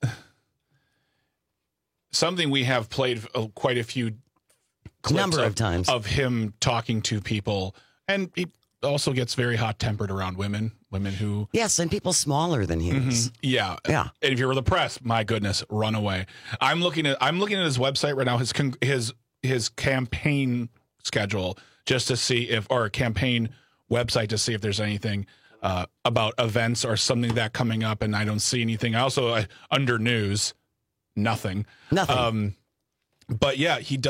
Speaker 25: something we have played quite a few clips
Speaker 24: number of times
Speaker 25: of him talking to people, and also gets very hot-tempered around women who...
Speaker 24: Yes, and people smaller than he is.
Speaker 25: Yeah.
Speaker 24: Yeah.
Speaker 25: And if you're the press, my goodness, run away. I'm looking at his website right now, his campaign schedule, just to see or campaign website to see if there's anything about events or something that coming up, and I don't see anything. Also, under news, nothing. But yeah, he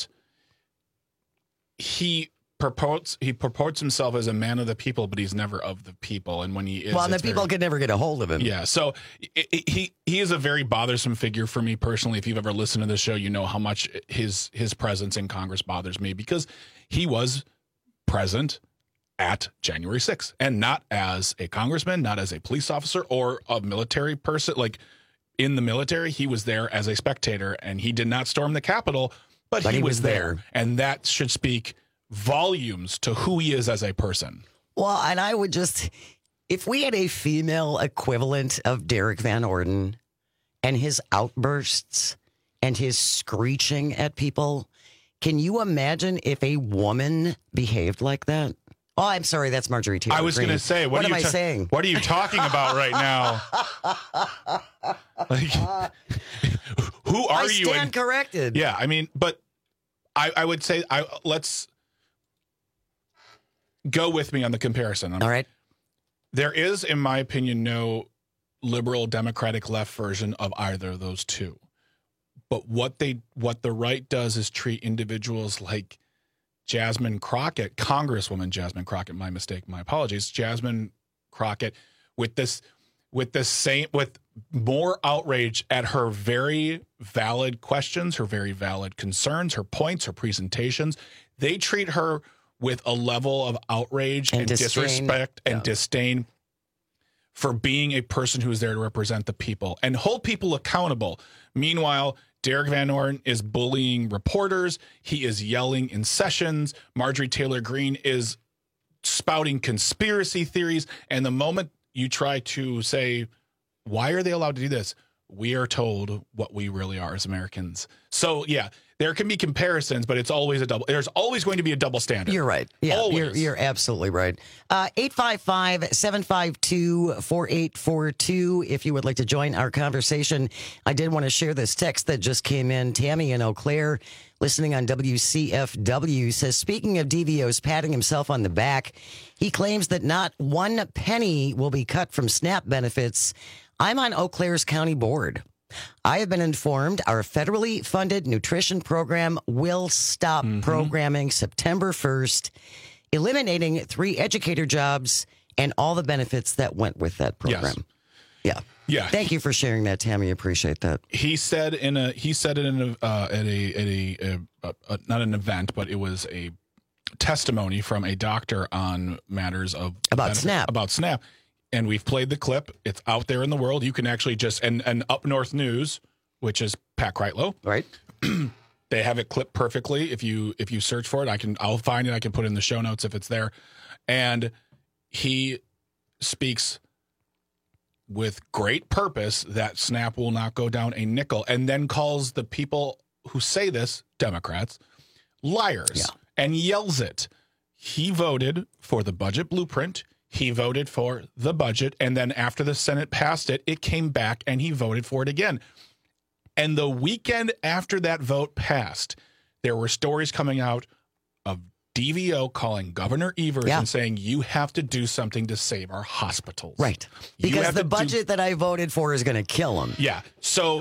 Speaker 25: purports himself as a man of the people, but he's never of the people. And when he is,
Speaker 24: the people can never get a hold of him.
Speaker 25: Yeah, so he is a very bothersome figure for me personally. If you've ever listened to the show, you know how much his presence in Congress bothers me, because he was present at January 6th, and not as a congressman, not as a police officer or a military person. Like in the military, he was there as a spectator, and he did not storm the Capitol, but he was there. And that should speak volumes to who he is as a person.
Speaker 24: Well, and I would just, if we had a female equivalent of Derek Van Orden and his outbursts and his screeching at people, can you imagine if a woman behaved like that? Oh, I'm sorry, that's Marjorie Taylor Greene.
Speaker 25: I was going to say, what
Speaker 24: am I saying?
Speaker 25: What are you talking about right now? Like, who are you?
Speaker 24: I stand corrected.
Speaker 25: Yeah, I mean, but I would say, let's go with me on the comparison.
Speaker 24: All right.
Speaker 25: There is, in my opinion, no liberal, democratic left version of either of those two. But what the right does is treat individuals like Jasmine Crockett, Congresswoman Jasmine Crockett, my mistake, my apologies, Jasmine Crockett, with more outrage at her very valid questions, her very valid concerns, her points, her presentations. They treat her with a level of outrage and disrespect and disdain for being a person who is there to represent the people and hold people accountable. Meanwhile, Derek Van Orden is bullying reporters. He is yelling in sessions. Marjorie Taylor Greene is spouting conspiracy theories. And the moment you try to say, why are they allowed to do this? We are told what we really are as Americans. So, yeah, there can be comparisons, but it's always there's always going to be a double standard.
Speaker 24: You're right. Yeah, you're absolutely right. 855-752-4842 if you would like to join our conversation. I did want to share this text that just came in. Tammy in Eau Claire, listening on WCFW, says, speaking of DVO's patting himself on the back, he claims that not one penny will be cut from SNAP benefits. I'm on Eau Claire's county board. I have been informed our federally funded nutrition program will stop programming September 1st, eliminating 3 educator jobs and all the benefits that went with that program.
Speaker 25: Yes. Yeah.
Speaker 24: Thank you for sharing that, Tammy. Appreciate that.
Speaker 25: He said it not an event, but it was a testimony from a doctor on matters of
Speaker 24: about
Speaker 25: SNAP. And we've played the clip. It's out there in the world. You can actually just and Up North News, which is Pat Kreitlow,
Speaker 24: right?
Speaker 25: They have it clipped perfectly. If you search for it, I'll find it. I can put it in the show notes if it's there. And he speaks with great purpose that SNAP will not go down a nickel, and then calls the people who say this, Democrats, liars, and yells it. He voted for the budget blueprint. He voted for the budget, and then after the Senate passed it, it came back, and he voted for it again. And the weekend after that vote passed, there were stories coming out of DVO calling Governor Evers and saying, you have to do something to save our hospitals.
Speaker 24: Right. Because the budget that I voted for is going to kill them.
Speaker 25: Yeah. So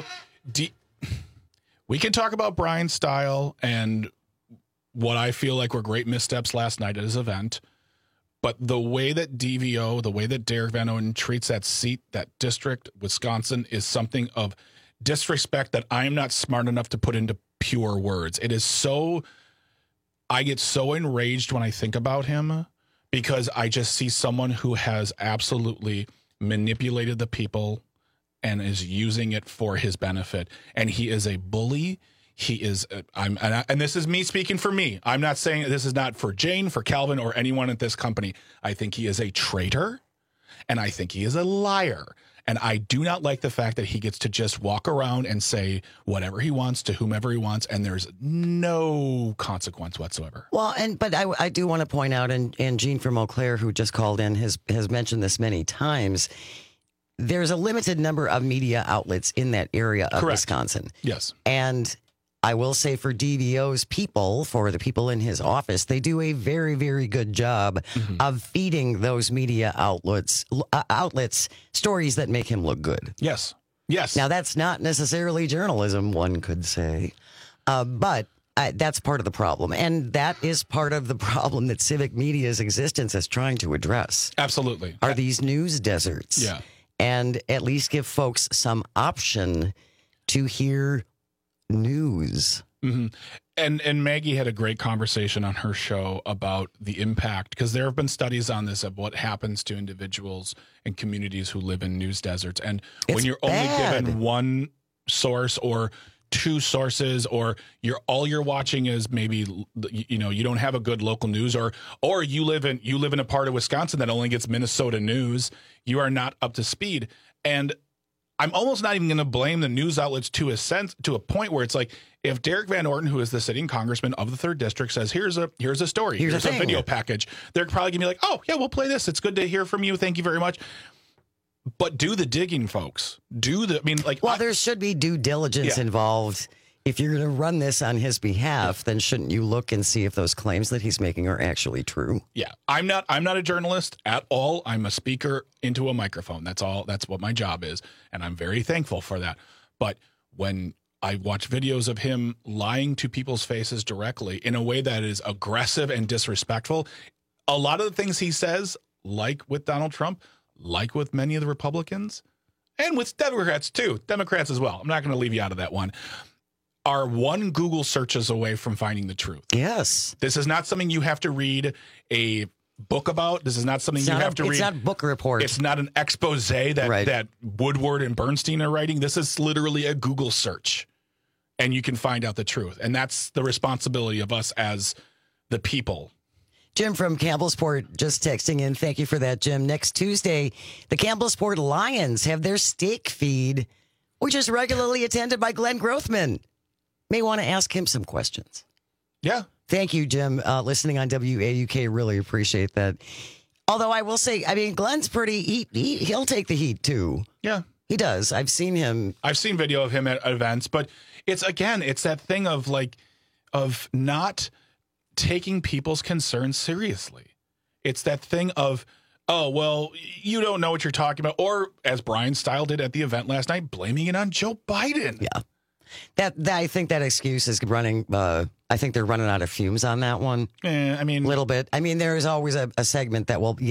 Speaker 25: we can talk about Brian's style and what I feel like were great missteps last night at his event. But the way that DVO, the way that Derek Van Orden treats that seat, that district, Wisconsin, is something of disrespect that I'm not smart enough to put into pure words. It is so, I get so enraged when I think about him because I just see someone who has absolutely manipulated the people and is using it for his benefit. And he is a bully. He is, and this is me speaking for me. I'm not saying this is not for Jane, for Calvin, or anyone at this company. I think he is a traitor, and I think he is a liar. And I do not like the fact that he gets to just walk around and say whatever he wants to whomever he wants, and there's no consequence whatsoever.
Speaker 24: Well, but I do want to point out, and Gene from Eau Claire, who just called in, has mentioned this many times, there's a limited number of media outlets in that area of Wisconsin.
Speaker 25: Yes.
Speaker 24: And I will say for DVO's people, for the people in his office, they do a very, very good job of feeding those media outlets stories that make him look good.
Speaker 25: Yes. Yes.
Speaker 24: Now, that's not necessarily journalism, one could say, but that's part of the problem. And that is part of the problem that civic media's existence is trying to address.
Speaker 25: Absolutely.
Speaker 24: Are these news deserts.
Speaker 25: Yeah.
Speaker 24: And at least give folks some option to hear news.
Speaker 25: Mm-hmm. And Maggie had a great conversation on her show about the impact, because there have been studies on this of what happens to individuals and communities who live in news deserts. And when you're only given one source or two sources, or all you're watching is maybe, you don't have a good local news, or you live in a part of Wisconsin that only gets Minnesota news, you are not up to speed. And I'm almost not even going to blame the news outlets to a point where it's like, if Derek Van Orton, who is the sitting congressman of the 3rd District, says, here's a story, here's a video package, they're probably going to be like, oh, yeah, we'll play this. It's good to hear from you. Thank you very much. But do the digging, folks. There should be due diligence
Speaker 24: involved. If you're going to run this on his behalf, then shouldn't you look and see if those claims that he's making are actually true?
Speaker 25: Yeah, I'm not a journalist at all. I'm a speaker into a microphone. That's all. That's what my job is, and I'm very thankful for that. But when I watch videos of him lying to people's faces directly in a way that is aggressive and disrespectful, a lot of the things he says, like with Donald Trump, like with many of the Republicans, and with Democrats too, Democrats as well, I'm not going to leave you out of that one, are one Google searches away from finding the truth.
Speaker 24: Yes.
Speaker 25: This is not something you have to read a book about. This is not something you have to read.
Speaker 24: It's not a book report.
Speaker 25: It's not an expose that Woodward and Bernstein are writing. This is literally a Google search, and you can find out the truth. And that's the responsibility of us as the people.
Speaker 24: Jim from Campbellsport just texting in. Thank you for that, Jim. Next Tuesday, the Campbellsport Lions have their steak feed, which is regularly attended by Glenn Grothman. May want to ask him some questions.
Speaker 25: Yeah.
Speaker 24: Thank you, Jim. Listening on WAUK, really appreciate that. Although I will say, Glenn's pretty, he'll take the heat too.
Speaker 25: Yeah.
Speaker 24: He does. I've seen him.
Speaker 25: I've seen video of him at events, but it's that thing of not taking people's concerns seriously. It's that thing of, oh, well, you don't know what you're talking about. Or as Brian Style did at the event last night, blaming it on Joe Biden.
Speaker 24: Yeah. That I think that excuse is running. I think they're running out of fumes on that one.
Speaker 25: A
Speaker 24: little bit. There is always a segment that will blame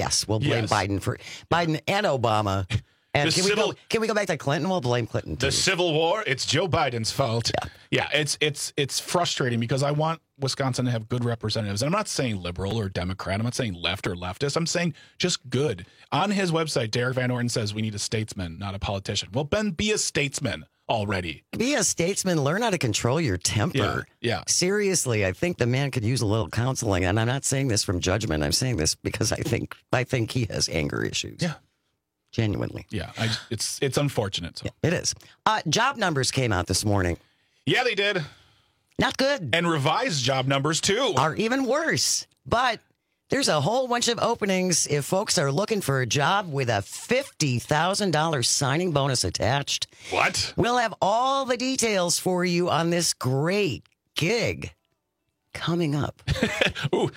Speaker 24: Biden and Obama. And can we go back to Clinton? We'll blame Clinton too.
Speaker 25: The Civil War, it's Joe Biden's fault. Yeah, it's frustrating because I want Wisconsin to have good representatives. And I'm not saying liberal or Democrat. I'm not saying left or leftist. I'm saying just good. On his website, Derek Van Orton says we need a statesman, not a politician. Well, Ben, be a statesman already.
Speaker 24: Be a statesman. Learn how to control your temper.
Speaker 25: Yeah.
Speaker 24: Seriously, I think the man could use a little counseling. And I'm not saying this from judgment. I'm saying this because I think he has anger issues.
Speaker 25: Yeah.
Speaker 24: Genuinely.
Speaker 25: Yeah. It's unfortunate. So.
Speaker 24: Yeah, it is. Job numbers came out this morning.
Speaker 25: Yeah, they did.
Speaker 24: Not good.
Speaker 25: And revised job numbers too.
Speaker 24: Are even worse. But there's a whole bunch of openings if folks are looking for a job with a $50,000 signing bonus attached.
Speaker 25: What?
Speaker 24: We'll have all the details for you on this great gig coming up.
Speaker 25: Ooh.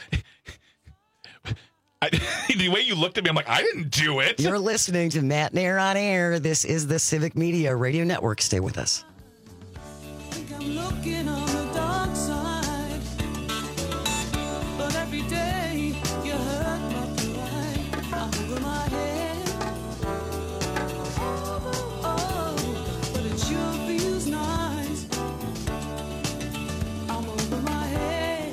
Speaker 25: The way you looked at me, I'm like, I didn't do it.
Speaker 24: You're listening to Matt Nair on Air. This is the Civic Media Radio Network. Stay with us.
Speaker 3: I'm looking on the dark side, but every day you hurt my pride. I'm over my head. Oh, but it sure feels nice. I'm over my head.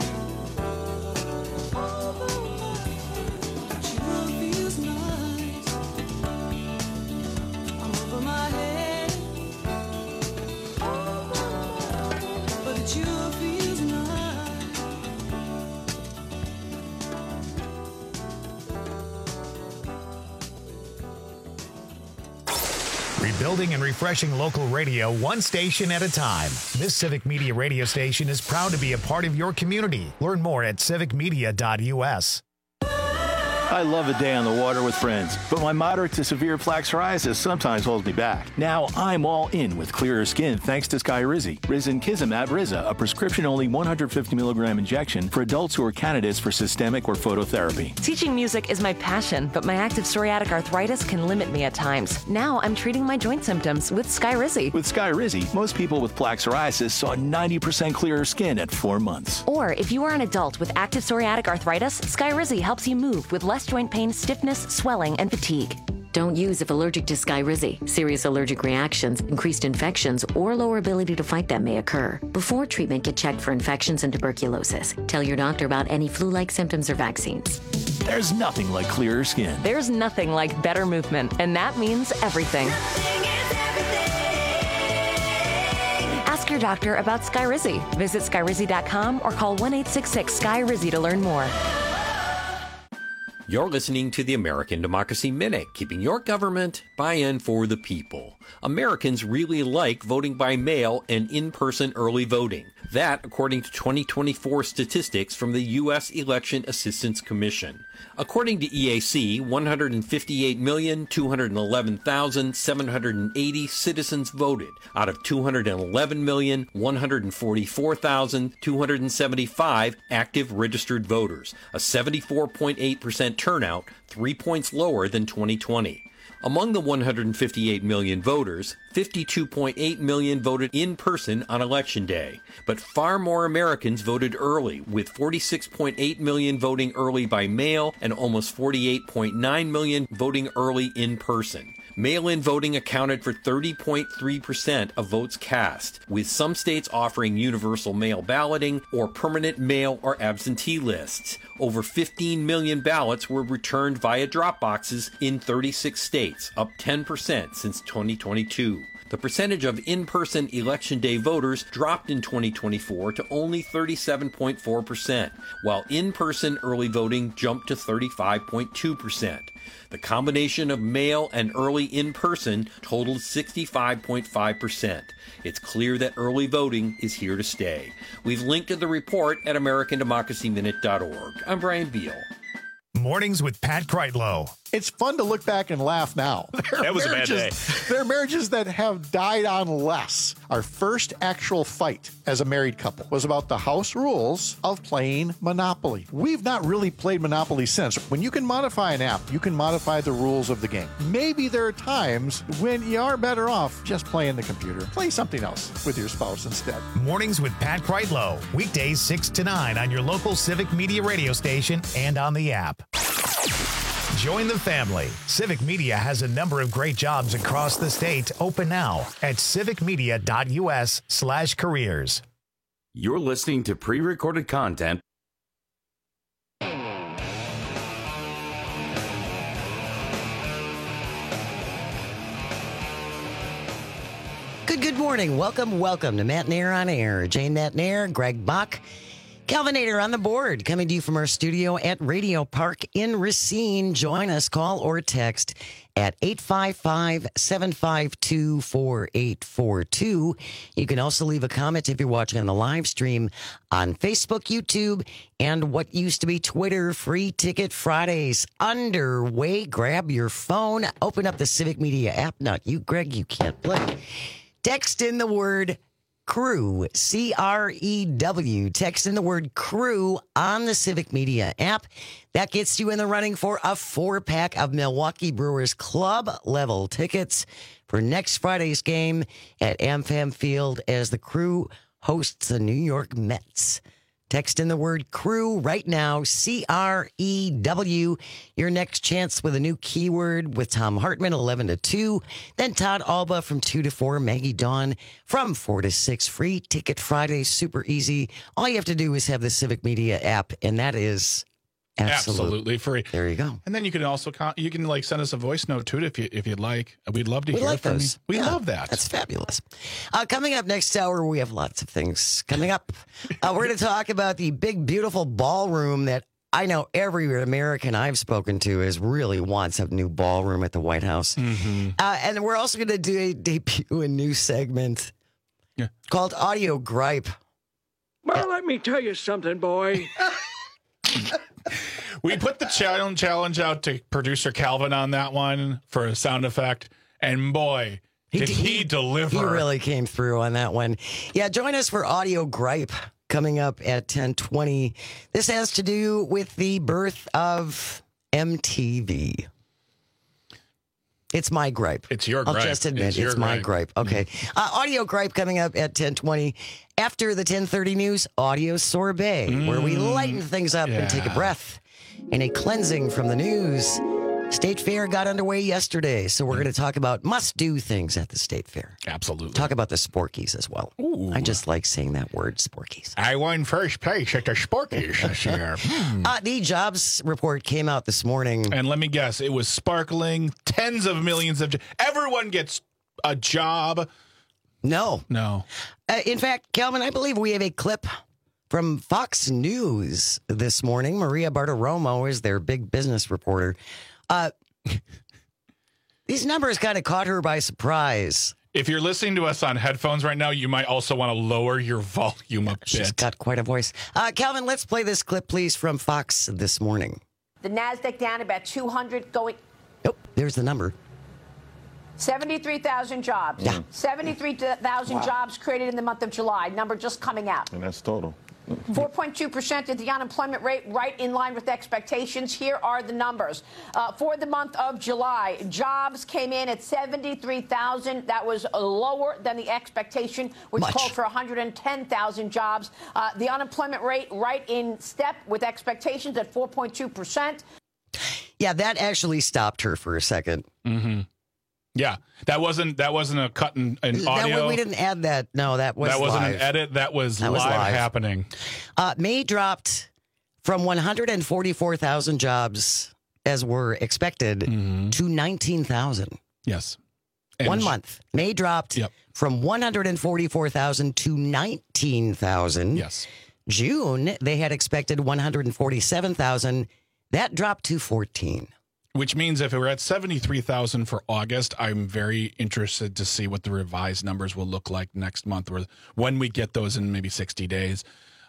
Speaker 3: It sure feels nice. I'm over my head. Sure feels nice.
Speaker 1: Rebuilding and refreshing local radio one station at a time. This Civic Media radio station is proud to be a part of your community. Learn more at civicmedia.us.
Speaker 4: I love a day on the water with friends, but my moderate to severe plaque psoriasis sometimes holds me back. Now I'm all in with clearer skin thanks to Skyrizi. Risankizumab Riza, a prescription-only 150 milligram injection for adults who are candidates for systemic or phototherapy.
Speaker 5: Teaching music is my passion, but my active psoriatic arthritis can limit me at times. Now I'm treating my joint symptoms with Skyrizi.
Speaker 4: With Skyrizi, most people with plaque psoriasis saw 90% clearer skin at 4 months.
Speaker 5: Or if you are an adult with active psoriatic arthritis, Skyrizi helps you move with less joint pain, stiffness, swelling, and fatigue.
Speaker 16: Don't use if allergic to Skyrizi. Serious allergic reactions, increased infections, or lower ability to fight them may occur. Before treatment, get checked for infections and tuberculosis. Tell your doctor about any flu-like symptoms or vaccines.
Speaker 4: There's nothing like clearer skin.
Speaker 5: There's nothing like better movement, and that means everything. Ask your doctor about Skyrizi. Visit Skyrizi.com or call 1-866-SKY-RIZZI to learn more.
Speaker 17: You're listening to the American Democracy Minute, keeping your government buy-in for the people. Americans really like voting by mail and in-person early voting. That, according to 2024 statistics from the U.S. Election Assistance Commission. According to EAC, 158,211,780 citizens voted out of 211,144,275 active registered voters, a 74.8% turnout, 3 points lower than 2020. Among the 158 million voters, 52.8 million voted in person on Election Day. But far more Americans voted early, with 46.8 million voting early by mail and almost 48.9 million voting early in person. Mail-in voting accounted for 30.3% of votes cast, with some states offering universal mail balloting or permanent mail or absentee lists. Over 15 million ballots were returned via drop boxes in 36 states, up 10% since 2022. The percentage of in-person Election Day voters dropped in 2024 to only 37.4%, while in-person early voting jumped to 35.2%. The combination of mail and early in-person totaled 65.5%. It's clear that early voting is here to stay. We've linked to the report at AmericanDemocracyMinute.org. I'm Brian Beal.
Speaker 1: Mornings with Pat Kreitlow.
Speaker 28: It's fun to look back and laugh now.
Speaker 25: That was a bad day.
Speaker 28: There are marriages that have died on less. Our first actual fight as a married couple was about the house rules of playing Monopoly. We've not really played Monopoly since. When you can modify an app, you can modify the rules of the game. Maybe there are times when you are better off just playing the computer. Play something else with your spouse instead.
Speaker 1: Mornings with Pat Kreitlow. Weekdays 6 to 9 on your local Civic Media radio station and on the app. Join the family. Civic Media has a number of great jobs across the state open now at civicmedia.us/careers.
Speaker 23: You're listening to pre-recorded content.
Speaker 24: Good morning. Welcome to Matt Nair on Air. Jane Matt Nair, Greg Bach, Calvinator on the board, coming to you from our studio at Radio Park in Racine. Join us, call or text at 855-752-4842. You can also leave a comment if you're watching on the live stream on Facebook, YouTube, and what used to be Twitter. Free Ticket Fridays underway. Grab your phone, open up the Civic Media app. Not you, Greg, you can't play. Text in the word CREW, C-R-E-W. Text in the word CREW on the Civic Media app. That gets you in the running for a 4-pack of Milwaukee Brewers club level tickets for next Friday's game at AmFam Field as the Crew hosts the New York Mets. Text in the word CREW right now, C-R-E-W. Your next chance with a new keyword with Tom Hartman, 11 to 2. Then Todd Alba from 2 to 4. Maggie Dawn from 4 to 6. Free Ticket Friday, super easy. All you have to do is have the Civic Media app, and that is
Speaker 25: absolutely free.
Speaker 24: There you go.
Speaker 25: And then you can also like send us a voice note too if you'd like. We'd love to hear from you. We love that.
Speaker 24: That's fabulous. Coming up next hour, we have lots of things coming up. We're going to talk about the big, beautiful ballroom that I know every American I've spoken to really wants a new ballroom at the White House.
Speaker 25: Mm-hmm.
Speaker 24: And we're also going to debut a new segment called Audio Gripe.
Speaker 6: Well, let me tell you something, boy.
Speaker 25: We put the challenge out to producer Calvin on that one for a sound effect, and boy, did he deliver.
Speaker 24: He really came through on that one. Yeah, join us for Audio Gripe coming up at 10:20. This has to do with the birth of MTV. It's my gripe.
Speaker 25: It's your gripe.
Speaker 24: I'll just admit, it's my gripe. Okay. Audio Gripe coming up at 10:20. After the 10:30 news, Audio Sorbet, where we lighten things up and take a breath. And a cleansing from the news. State Fair got underway yesterday, so we're going to talk about must-do things at the State Fair.
Speaker 25: Absolutely.
Speaker 24: Talk about the Sporkies as well.
Speaker 25: Ooh.
Speaker 24: I just like saying that word, Sporkies.
Speaker 25: I won first place at the Sporkies this year.
Speaker 24: The jobs report came out this morning.
Speaker 25: And let me guess, it was sparkling, tens of millions of... Everyone gets a job.
Speaker 24: No. In fact, Calvin, I believe we have a clip from Fox News this morning. Maria Bartiromo is their big business reporter. These numbers kind of caught her by surprise.
Speaker 25: If you're listening to us on headphones right now, you might also want to lower your volume a bit.
Speaker 24: She's got quite a voice. Calvin, let's play this clip, please, from Fox this morning.
Speaker 7: The NASDAQ down about 200 going...
Speaker 24: Nope, there's the number.
Speaker 7: 73,000 jobs.
Speaker 24: Yeah.
Speaker 7: 73,000 jobs created in the month of July. Number just coming out.
Speaker 27: And that's total.
Speaker 7: 4.2% is the unemployment rate, right in line with expectations. Here are the numbers. For the month of July, jobs came in at 73,000. That was lower than the expectation, which called for 110,000 jobs. The unemployment rate right in step with expectations at 4.2%.
Speaker 24: Yeah, that actually stopped her for a second.
Speaker 25: Mm-hmm. Yeah, that wasn't a cut in audio.
Speaker 24: We didn't add that. No, that wasn't
Speaker 25: live.
Speaker 24: an
Speaker 25: edit. That was live happening.
Speaker 24: May dropped from 144,000 jobs, as were expected, to 19,000.
Speaker 25: Yes.
Speaker 24: 1 month. May dropped from 144,000 to 19,000.
Speaker 25: Yes.
Speaker 24: June, they had expected 147,000. That dropped to 14.
Speaker 25: Which means if we're at 73,000 for August, I'm very interested to see what the revised numbers will look like next month or when we get those in maybe 60 days.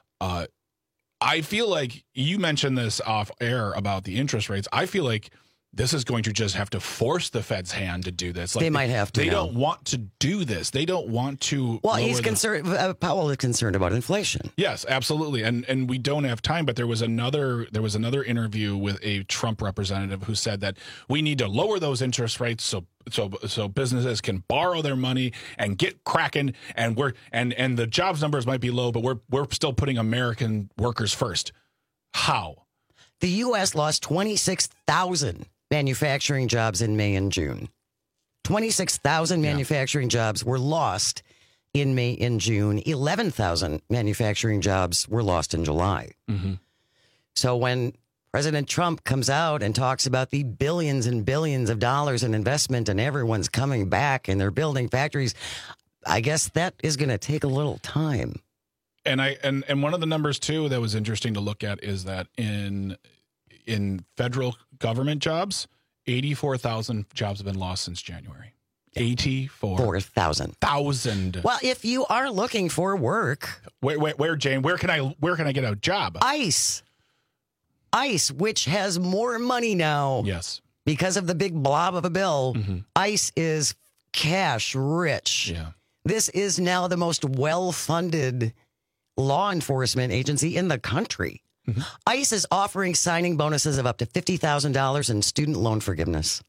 Speaker 25: I feel like you mentioned this off air about the interest rates. I feel like this is going to just have to force the Fed's hand to do this. Like
Speaker 24: they might have to.
Speaker 25: They don't want to do this. They don't want to.
Speaker 24: Well, he's concerned. Powell is concerned about inflation.
Speaker 25: Yes, absolutely. And we don't have time. But there was another interview with a Trump representative who said that we need to lower those interest rates so businesses can borrow their money and get cracking. And the jobs numbers might be low, but we're still putting American workers first. How?
Speaker 24: The U.S. lost 26,000 manufacturing jobs in May and June. 26,000 manufacturing jobs were lost in May and June. 11,000 manufacturing jobs were lost in July.
Speaker 25: Mm-hmm.
Speaker 24: So when President Trump comes out and talks about the billions and billions of dollars in investment and everyone's coming back and they're building factories, I guess that is going to take a little time.
Speaker 25: And one of the numbers too that was interesting to look at is that in federal government jobs, 84,000 jobs have been lost since January. 84,000.
Speaker 24: Well, if you are looking for work,
Speaker 25: where Jane? Where can I get a job?
Speaker 24: ICE, which has more money now.
Speaker 25: Yes,
Speaker 24: because of the big blob of a bill.
Speaker 25: Mm-hmm.
Speaker 24: ICE is cash rich.
Speaker 25: Yeah,
Speaker 24: this is now the most well-funded law enforcement agency in the country.
Speaker 25: Mm-hmm.
Speaker 24: ICE is offering signing bonuses of up to $50,000 in student loan forgiveness.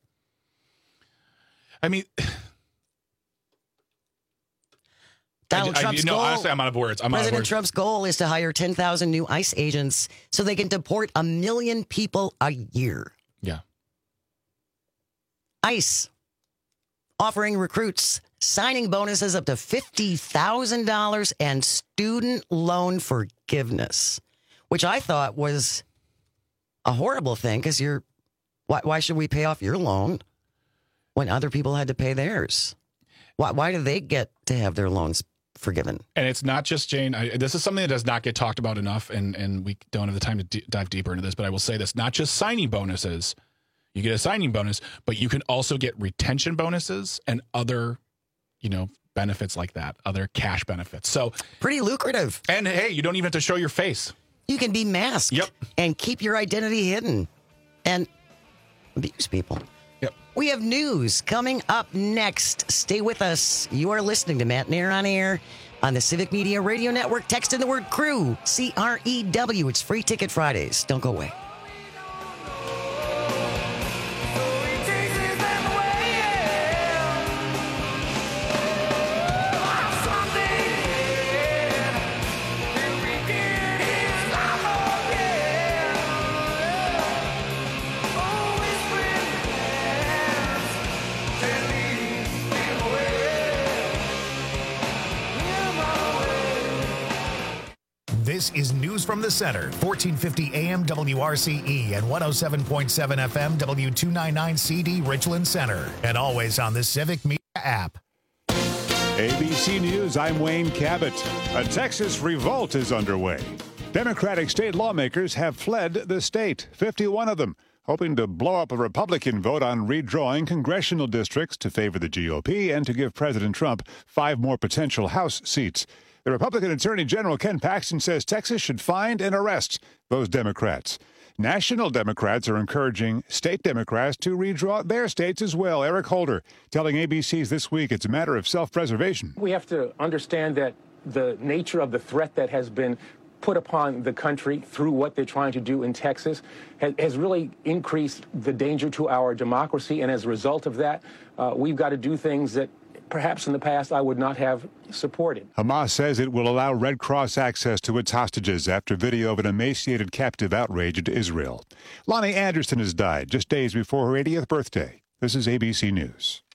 Speaker 25: I mean,
Speaker 24: Trump's goal,
Speaker 25: honestly, I'm out of words.
Speaker 24: President Trump's goal is to hire 10,000 new ICE agents so they can deport 1 million people a year.
Speaker 25: Yeah.
Speaker 24: ICE offering recruits signing bonuses up to $50,000 and student loan forgiveness, which I thought was a horrible thing because why should we pay off your loan when other people had to pay theirs? Why do they get to have their loans forgiven.
Speaker 25: And it's not just, Jane, this is something that does not get talked about enough, and we don't have the time to dive deeper into this, but I will say this, not just signing bonuses. You get a signing bonus, but you can also get retention bonuses and other, benefits like that, other cash benefits. So
Speaker 24: pretty lucrative.
Speaker 25: And hey, you don't even have to show your face.
Speaker 24: You can be masked and keep your identity hidden and abuse people.
Speaker 25: Yep.
Speaker 24: We have news coming up next. Stay with us. You are listening to Matt Nair on Air on the Civic Media Radio Network. Text in the word CREW, CREW. It's Free Ticket Fridays. Don't go away.
Speaker 1: This is News from the Center, 1450 AM WRCE and 107.7 FM W299CD Richland Center, and always on the Civic Media app.
Speaker 9: ABC News, I'm Wayne Cabot. A Texas revolt is underway. Democratic state lawmakers have fled the state, 51 of them, hoping to blow up a Republican vote on redrawing congressional districts to favor the GOP and to give President Trump 5 more potential House seats. The Republican Attorney General Ken Paxton says Texas should find and arrest those Democrats. National Democrats are encouraging state Democrats to redraw their states as well. Eric Holder telling ABC's This Week it's a matter of self-preservation.
Speaker 10: We have to understand that the nature of the threat that has been put upon the country through what they're trying to do in Texas has really increased the danger to our democracy. And as a result of that, we've got to do things that perhaps in the past I would not have supported.
Speaker 9: Hamas says it will allow Red Cross access to its hostages after video of an emaciated captive outraged Israel. Lonnie Anderson has died just days before her 80th birthday. This is ABC News.